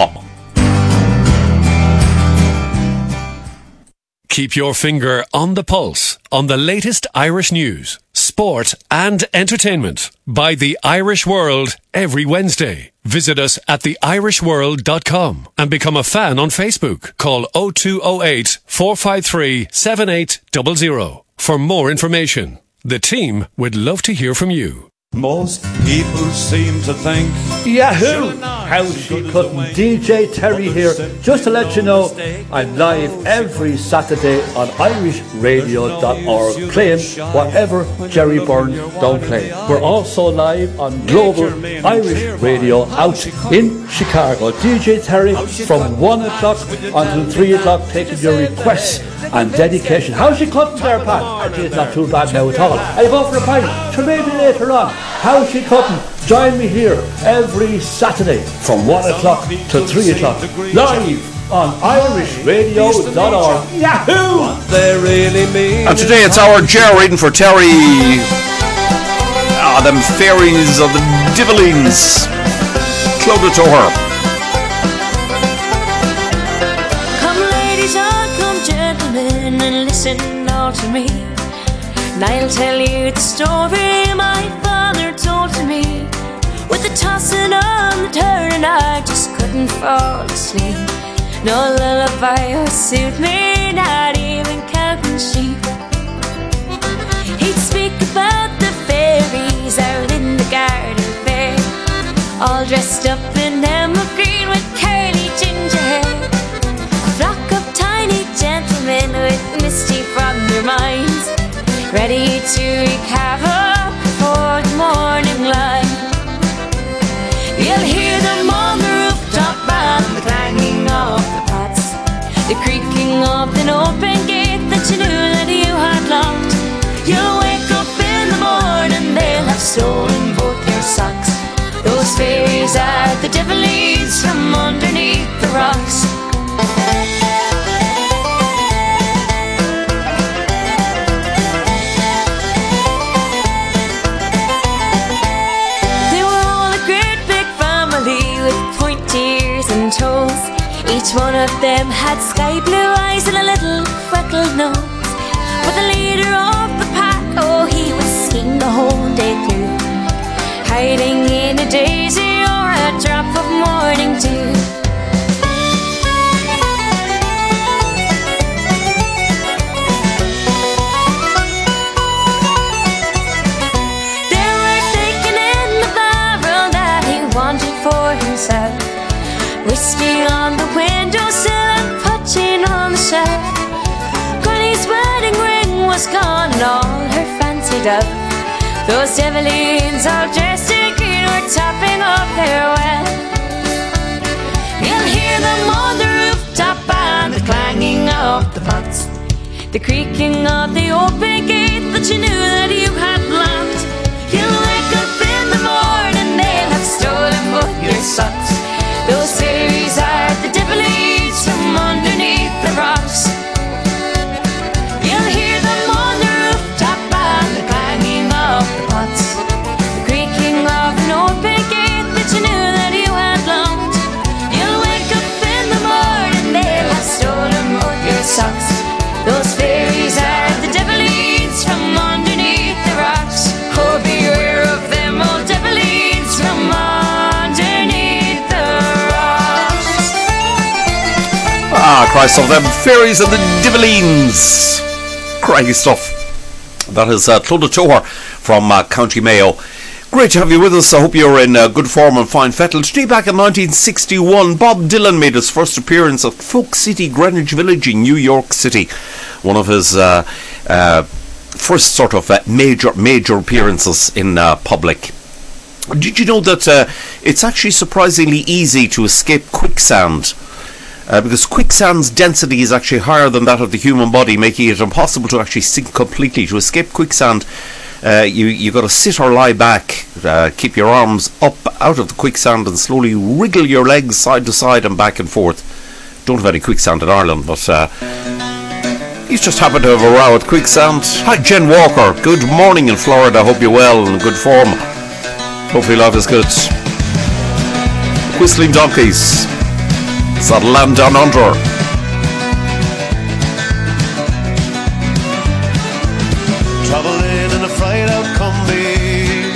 Keep your finger on the pulse on the latest Irish news, sport and entertainment by The Irish World every Wednesday. Visit us at the irish world dot com and become a fan on Facebook. Call oh two oh eight, four five three, seven eight zero zero for more information. The team would love to hear from you. Most people seem to think Yahoo! How she couldn't. D J Terry here. Just to let you know, I'm live every Saturday on irish radio dot org playing whatever Jerry Byrne don't play. We're also live on Global Irish Radio out in Chicago. D J Terry from one o'clock until three o'clock taking your requests and dedication. How's she cutting there, Pat? Actually, it's not too bad now at all. I go for a pint. So maybe later on. How's she cutting? Join me here every Saturday from one o'clock to three o'clock. Live on irish radio dot org. Yahoo! they really mean. And today it's our Ger reading for Terry. Ah, them fairies of the Divelines. Clodagh to her. Come ladies and come gentlemen and listen all to me. And I'll tell you the story my father told to me. With the tossing and the turning I just couldn't fall asleep. No lullaby would suit me, not even counting sheep. He'd speak about the fairies out in the garden fair, all dressed up in emerald green with curly ginger hair. A flock of tiny gentlemen with mischief on their minds, ready to wreak havoc before the morning light. You'll hear them on the rooftop and the clanging of the pots, the creaking of an open gate that you knew that you had locked. You'll wake up in the morning, they'll have stolen both your socks. Those fairies are the Divelines from underneath the rocks. Each one of them had sky blue eyes and a little freckled nose. But the leader of the pack, oh, he was skiing the whole day through, hiding in a daisy or a drop of morning dew. up. Those Devlins all dressed in green were topping up their well. You'll hear them on the rooftop and the clanging of the pots, the creaking of the open gate that you knew that you had locked. You'll wake up in the morning, they'll have stolen both your socks. Those fairies are the Devlins from underneath the rocks. You'll hear them on the rooftop and the clanging of the pots, the creaking of an open gate that you knew that you had locked. You'll wake up in the morning, they'll have stolen both your socks. Those fairies are the Devlins from underneath the rocks. Oh, beware of them old Devlins from underneath the rocks. Ah, Christ of them fairies and the Devlins. Craggy stuff. That is uh, Clonatower from uh, County Mayo. Great to have you with us. I hope you're in uh, good form and fine fettle. Today back in nineteen sixty-one, Bob Dylan made his first appearance at Folk City, Greenwich Village in New York City. One of his uh, uh, first sort of uh, major major appearances in uh, public. Did you know that uh, it's actually surprisingly easy to escape quicksand? Uh, because quicksand's density is actually higher than that of the human body, making it impossible to actually sink completely. To escape quicksand, uh, you you got to sit or lie back, uh, keep your arms up out of the quicksand, and slowly wriggle your legs side to side and back and forth. Don't have any quicksand in Ireland, but uh, he's just happened to have a row at quicksand. Hi, Jen Walker. Good morning in Florida. Hope you're well and in good form. Hopefully life is good. Whistling Donkeys. It's that land down under. Traveling in a fried out combi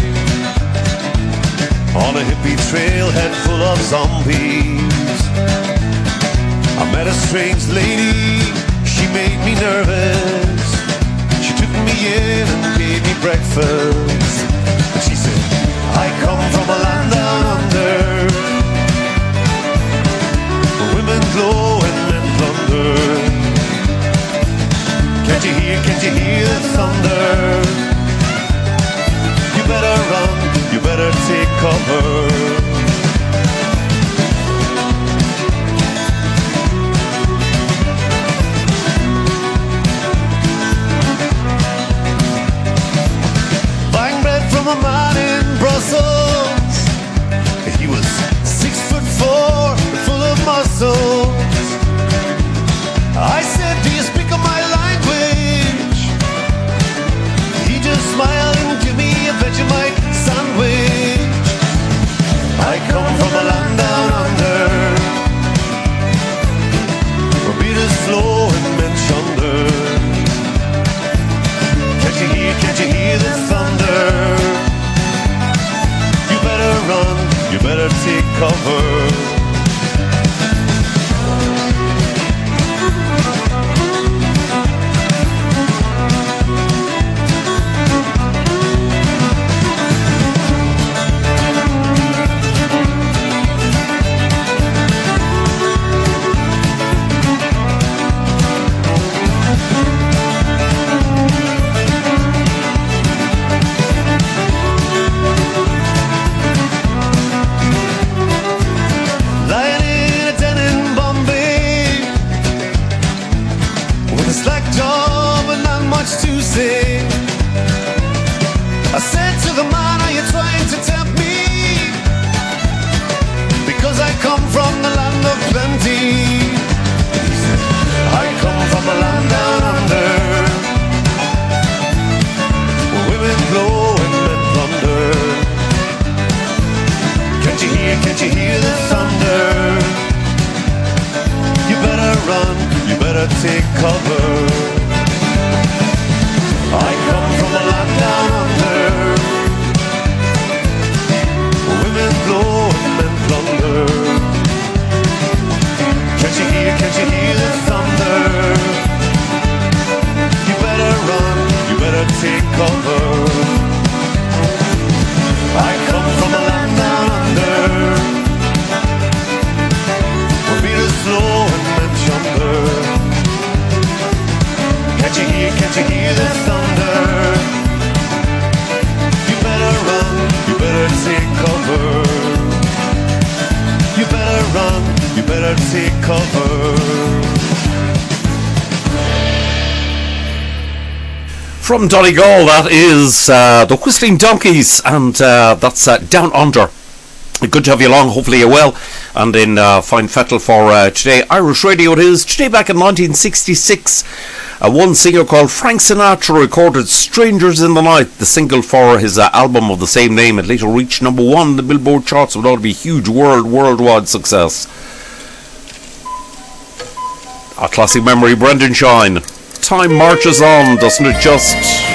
on a hippie trailhead full of zombies. I met a strange lady, she made me nervous. She took me in and gave me breakfast. And she said, I come from a land down under, women glow and men plunder. Can't you hear, can't you hear the thunder? You better run, you better take cover. take cover. From Donegal, that is uh, the Whistling Donkeys, and uh, that's uh, Down Under. Good to have you along, hopefully you're well, and in uh, fine fettle for uh, today. Irish Radio it is. Today back in nineteen sixty-six, uh, one singer called Frank Sinatra recorded Strangers in the Night, the single for his uh, album of the same name. It later reached number one in the Billboard charts, would ought to be a huge world, worldwide success. A classic memory, Brendan Shine. Time marches on, doesn't it just?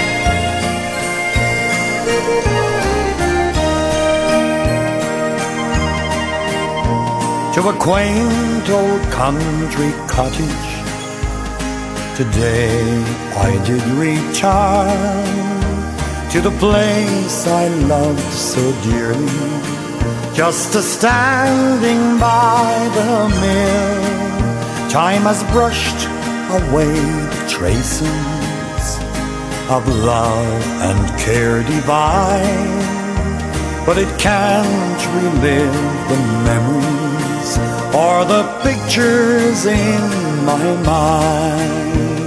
To a quaint old country cottage today I did return, to the place I loved so dearly, just a standing by the mill. Time has brushed away the traces of love and care divine, but it can't relive the memories or the pictures in my mind.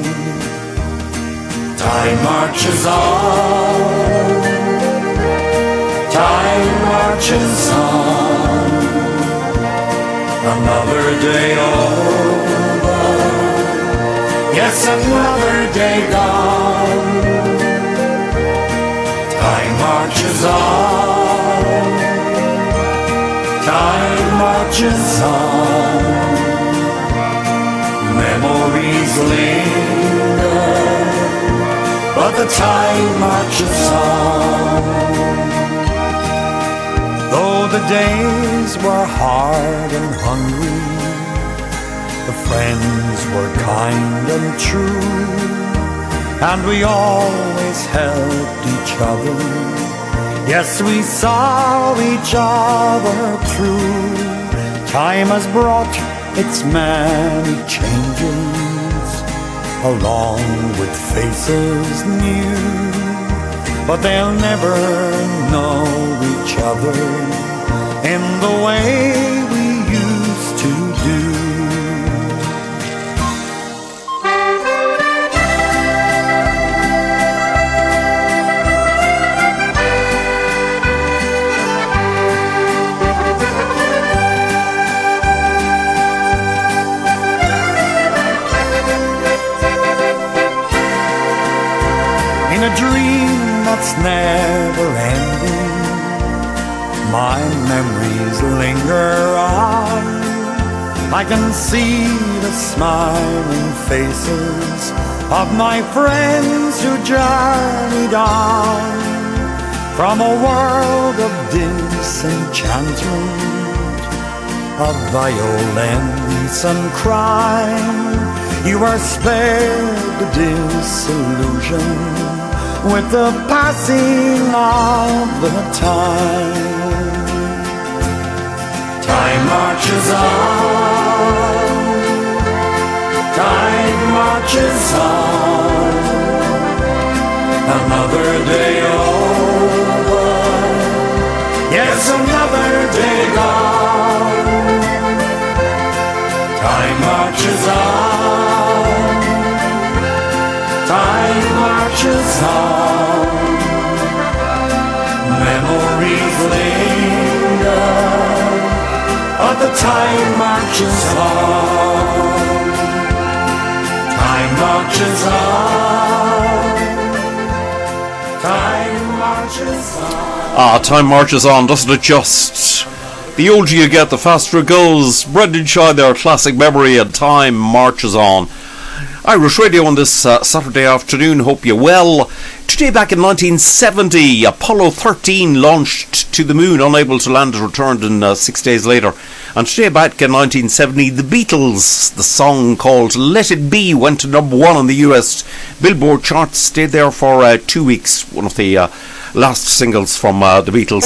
Time marches on, time marches on, another day over, yes, another day gone. Time marches on, time marches on, memories linger, but the time marches on. Though the days were hard and hungry, the friends were kind and true, and we always helped each other. Yes, we saw each other through. Time has brought its many changes, along with faces new, but they'll never know each other in the way we used to do. In a dream that's never ending, my memories linger on. I can see the smiling faces of my friends who journeyed on from a world of disenchantment, of violence and crime. You are spared the disillusion with the passing of the time. Time marches on, time marches on, another day over, yes, another day gone. Time marches on, time marches on, memories linger, but the time marches on. Time marches on, time marches on. Ah, time marches on, doesn't it just? The older you get, the faster it goes. Brendan Shine there, classic memory, and time marches on. Irish Radio on this uh, Saturday afternoon, hope you're well. Today back in nineteen seventy, Apollo thirteen launched to the moon, unable to land, it returned in uh, six days later. And today back in nineteen seventy, the Beatles, the song called Let It Be, went to number one on the U S Billboard charts, stayed there for uh, two weeks, one of the uh, last singles from uh, the Beatles.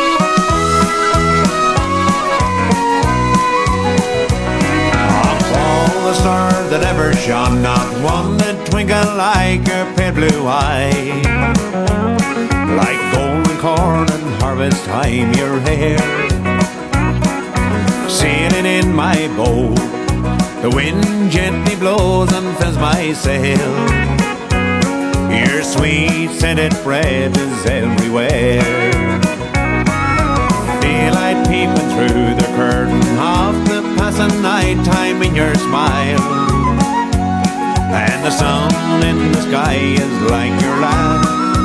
That ever shone, not one that twinkled like your pale blue eye. Like golden corn and harvest time, your hair, seeing sailing in my boat. The wind gently blows and fills my sail. Your sweet scented breath is everywhere. Daylight peeping through the curtain of the passing night time in your smile. And the sun in the sky is like your laugh.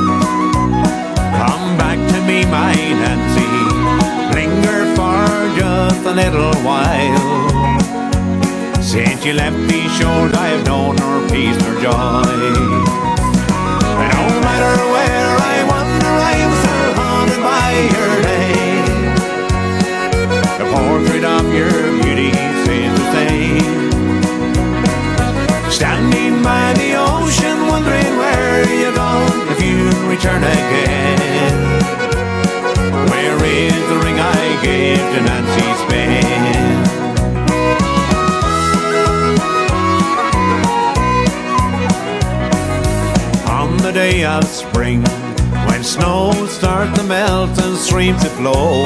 Come back to me, my Nancy. Linger for just a little while. Since you left these shores, I have known nor peace nor joy. And no matter where I wander, I'm surrounded by your name. The portrait of your beauty stays the same. Standing by the ocean, wondering where you're gone, if you return again. Where is the ring I gave to Nancy Spain? On the day of spring, when snows start to melt and streams to flow,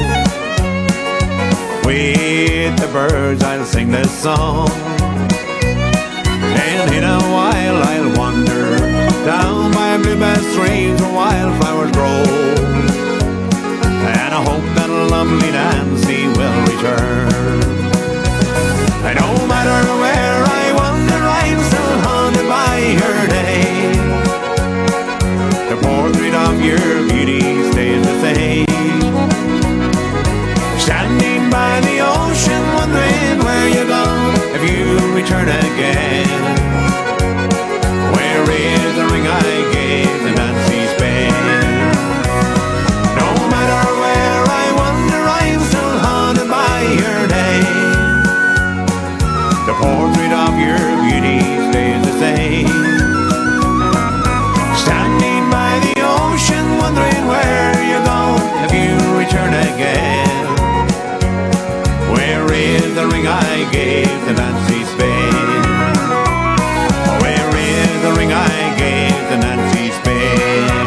with the birds I'll sing this song. And in a while I'll wander down by bluebell streams where wildflowers grow. And I hope that lovely Nancy will return. And no matter where I wander, I'm still haunted by her name. The portrait of your beauty stays the same. Standing by the ocean, wondering where you're gone, if you return again. Where is the ring I gave to Nancy Spain? No matter where I wander, I'm still haunted by your name. The portrait of your beauty stays the same. Standing by the ocean, wondering where you're gone, if you return again. Where is the ring I gave to Nancy Spain? Where is the ring I gave to Nancy Spain?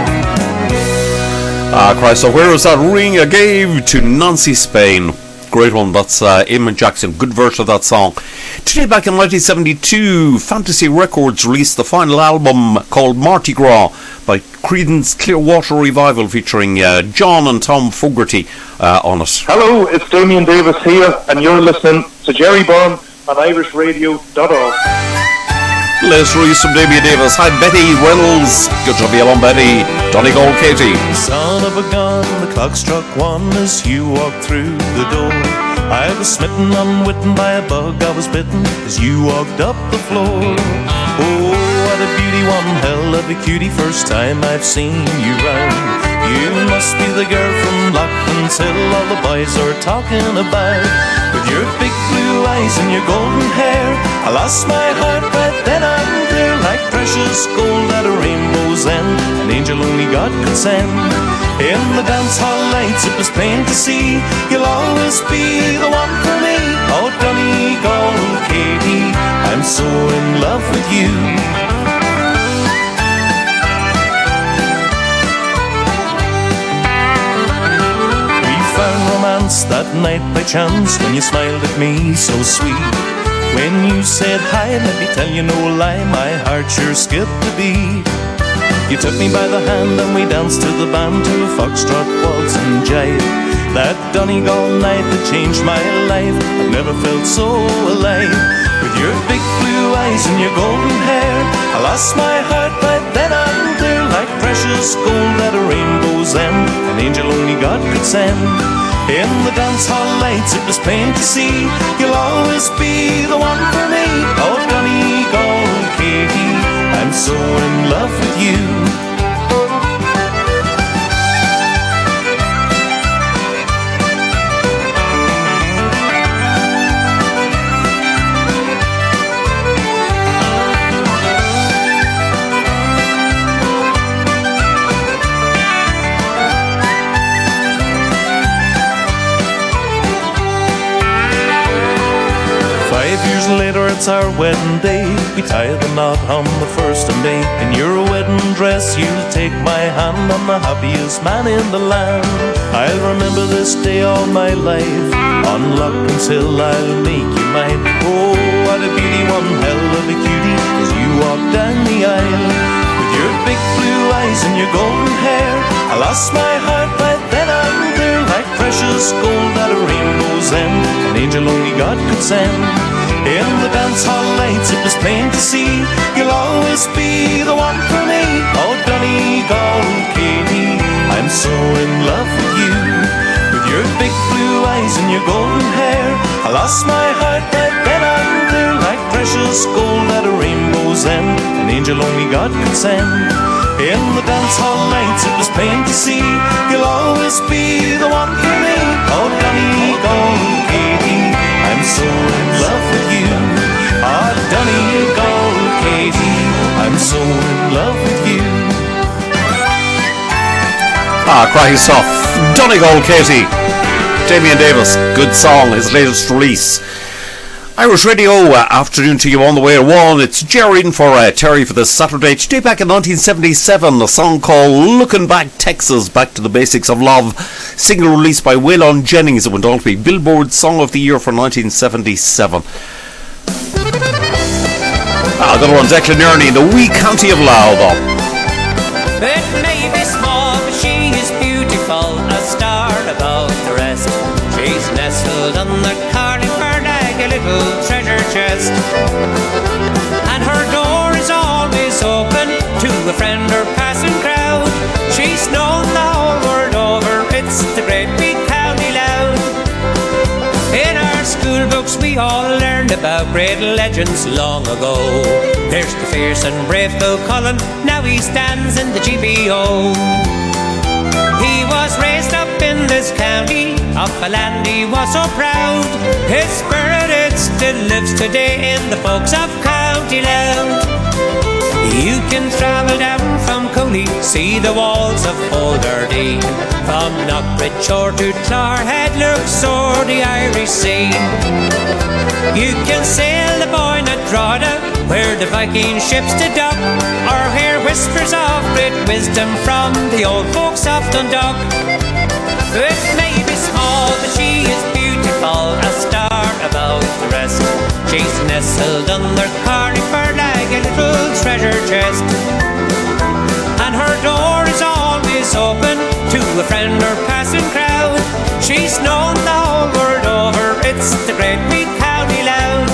Ah, Christ, so where is that ring I gave to Nancy Spain? Great one, that's uh, Eamon Jackson, good version of that song. Today, back in nineteen seventy-two, Fantasy Records released the final album called Mardi Gras by Creedence Clearwater Revival, featuring uh, John and Tom Fogerty uh, on it. Hello, it's Damien Davis here, and you're listening to Jerry Byrne on Irish Radio dot org. Let's release from Damien Davis. Hi, Betty Reynolds. Good to be along, Betty. Donegal, Katie. Son of a gun, the clock struck one as you walked through the door. I was smitten, unwitten by a bug I was bitten as you walked up the floor. Oh, what a beauty, one hell of a cutie, first time I've seen you round. You must be the girl from Loughlin's Hill all the boys are talking about. With your big blue eyes and your golden hair, I lost my heart right then and there, like precious gold at a rainbow's end, an angel only God could send. In the dance hall lights it was plain to see, you'll always be the one for me. Oh, Donegal, Katie, I'm so in love with you. That night by chance, when you smiled at me so sweet, when you said hi, let me tell you no lie, my heart sure skipped a beat. You took me by the hand and we danced to the band, to a foxtrot waltz and jive. That Donegal night that changed my life, I've never felt so alive. With your big blue eyes and your golden hair, I lost my heart right then and there, like precious gold at a rainbow's end, an angel only God could send. In the dance hall lights it was plain to see, you'll always be the one for me. Oh, Donegal, Katie, I'm so in love with you. Five years later it's our wedding day. we tie the knot on the first of May. In your wedding dress you'll take my hand, I'm the happiest man in the land. I'll remember this day all my life, on Loughlin's Hill I'll make you mine. Oh, what a beauty, one hell of a cutie, as you walk down the aisle. With your big blue eyes and your golden hair, I lost my heart right then and there, like precious gold at a rainbow's end, an angel only God could send. In the dance hall lights it was plain to see, you'll always be the one for me. Oh, Donegal, Katie, I'm so in love with you. With your big blue eyes and your golden hair, I lost my heart right then and there, like precious gold at a rainbow's end, an angel only God could send. In the dance hall nights it was plain to see, you'll always be the one for me. Oh, Donegal, Katie, I'm so in love with you. Ah, Donegal, Katie, I'm so in love with you. Ah, crying soft. Donegal, Katie. Damien Davis, good song, his latest release. Irish Radio, uh, afternoon to you on the way at one. It's Jerry in for uh, Terry for this Saturday. Today back in nineteen seventy-seven, a song called Looking Back Texas, Back to the Basics of Love. Single released by Waylon Jennings. It went on to be Billboard Song of the Year for nineteen seventy-seven. Ah, the one, Declan Ernie in the wee county of Louth. It may be small, but she is beautiful, a star above the rest. She's nestled under Carlingford like a little treasure chest, and her door is always open to a friend or passing crowd. She's known the whole world over, it's the great big county Louth. In our school books we all learned about great legends long ago. There's the fierce and brave Phil Cullen, now he stands in the G B O. He was raised up in this county, of a land he was so proud. His spirit it still lives today in the folks of County Louth. You can travel down from Cooley, see the walls of Boulder-Dean. From Knockbridge Shore to Clorhead looks o'er the Irish Sea. You can sail the Boyne at Drogheda, where the Viking ships did dock, or hear whispers of great wisdom from the old folks of Dundalk. It may be small, but she is beautiful, a star above the rest. She's nestled under Carlingford like a little treasure chest, and her door is always open to a friend or passing crowd. She's known the whole world over, it's the great big county Louth.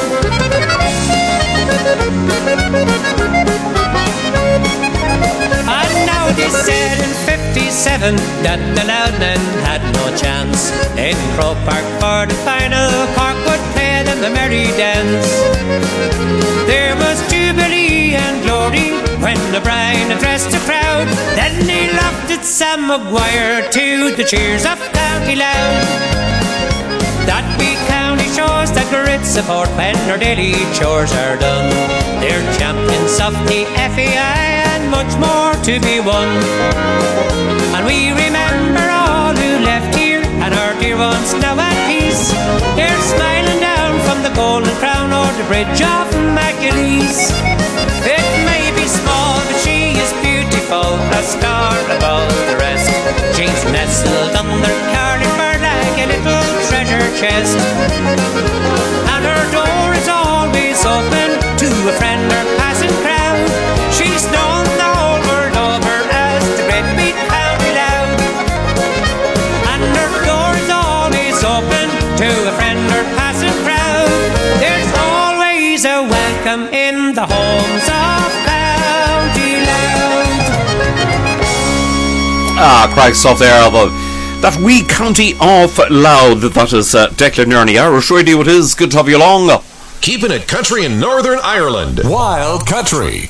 And now they said in fifty-seven that the Loudmen had no chance. In Croke Park for the final, Cork would play them a merry dance. There was jubilee and glory when O'Brien addressed the crowd. Then he lofted Sam Maguire to the cheers of County Louth. That wee county shows that great support when their daily chores are done. They're champions of the F A I and much more to be won. And we remember all who left here and our dear ones now at peace. They're smiling down from the Golden Crown or the bridge of Macaleese. It may be small, but she is beautiful, a star above the rest. She's nestled under Carlingford like a little treasure chest, and her door is always open to a friend or passing crowd. She's known the whole world over as the great big county Louth, and her door is always open to a friend or passing crowd. There's always a welcome in the homes of County Louth. Ah, crack stuff there, although that wee county of Louth. That is uh, Declan Ernie, Irish Radio it is. Good to have you along. Keeping it country in Northern Ireland. Wild Country.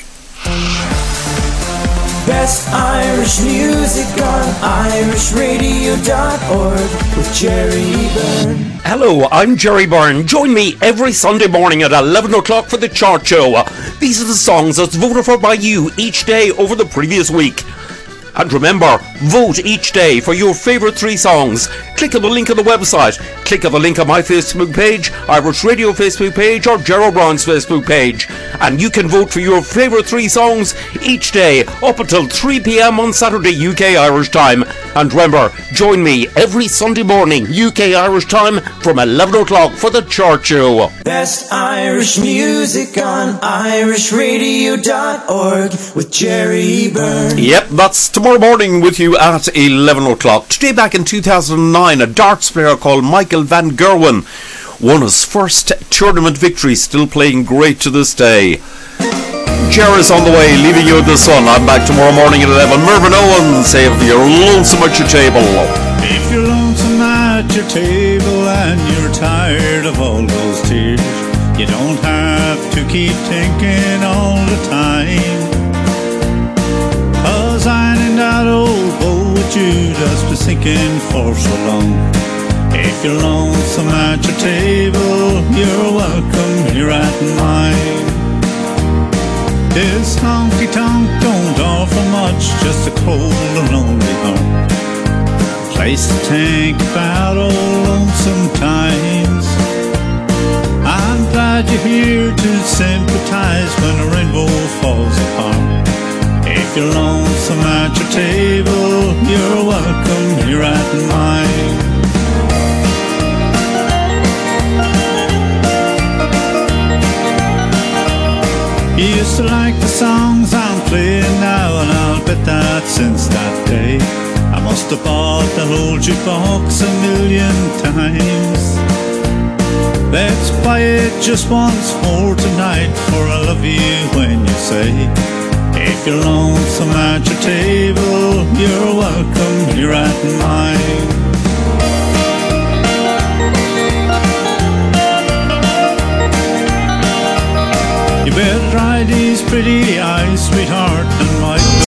Best Irish music on irish radio dot org with Jerry Byrne. Hello, I'm Jerry Byrne. Join me every Sunday morning at eleven o'clock for the Chart Show. These are the songs that's voted for by you each day over the previous week. And remember, vote each day for your favourite three songs. Click on the link on the website. Click on the link on my Facebook page, Irish Radio Facebook page, or Gerald Brown's Facebook page. And you can vote for your favourite three songs each day up until three p.m. on Saturday U K Irish time. And remember, join me every Sunday morning U K Irish time from eleven o'clock for the Chart Show. Best Irish music on irish radio dot org with Jerry Byrne. Yep, that's tomorrow morning with you at eleven o'clock. Today back in two thousand nine, a darts player called Michael Van Gerwen won his first tournament victory, still playing great to this day. Jerry's on the way, leaving you in the sun. I'm back tomorrow morning at eleven. Mervyn Owens, say if you're lonesome at your table. If you're lonesome at your table and you're tired of all those tears, you don't have to keep thinking all the time. Cause I ain't that old boat you just been sinking for so long. If you're lonesome at your table, you're welcome here at mine. This honky-tonk don't offer much, just a cold and lonely heart. Place to think about old lonesome times. I'm glad you're here to sympathize when the rainbow falls apart. If you're lonesome at your table, you're welcome here at mine. You used to like the songs I'm playing now, and I'll bet that since that day I must have bought the whole jukebox a million times. Let's buy it just once more tonight, for I love you when you say, if you're lonesome at your table, you're welcome here at mine. You better dry these pretty eyes, sweetheart,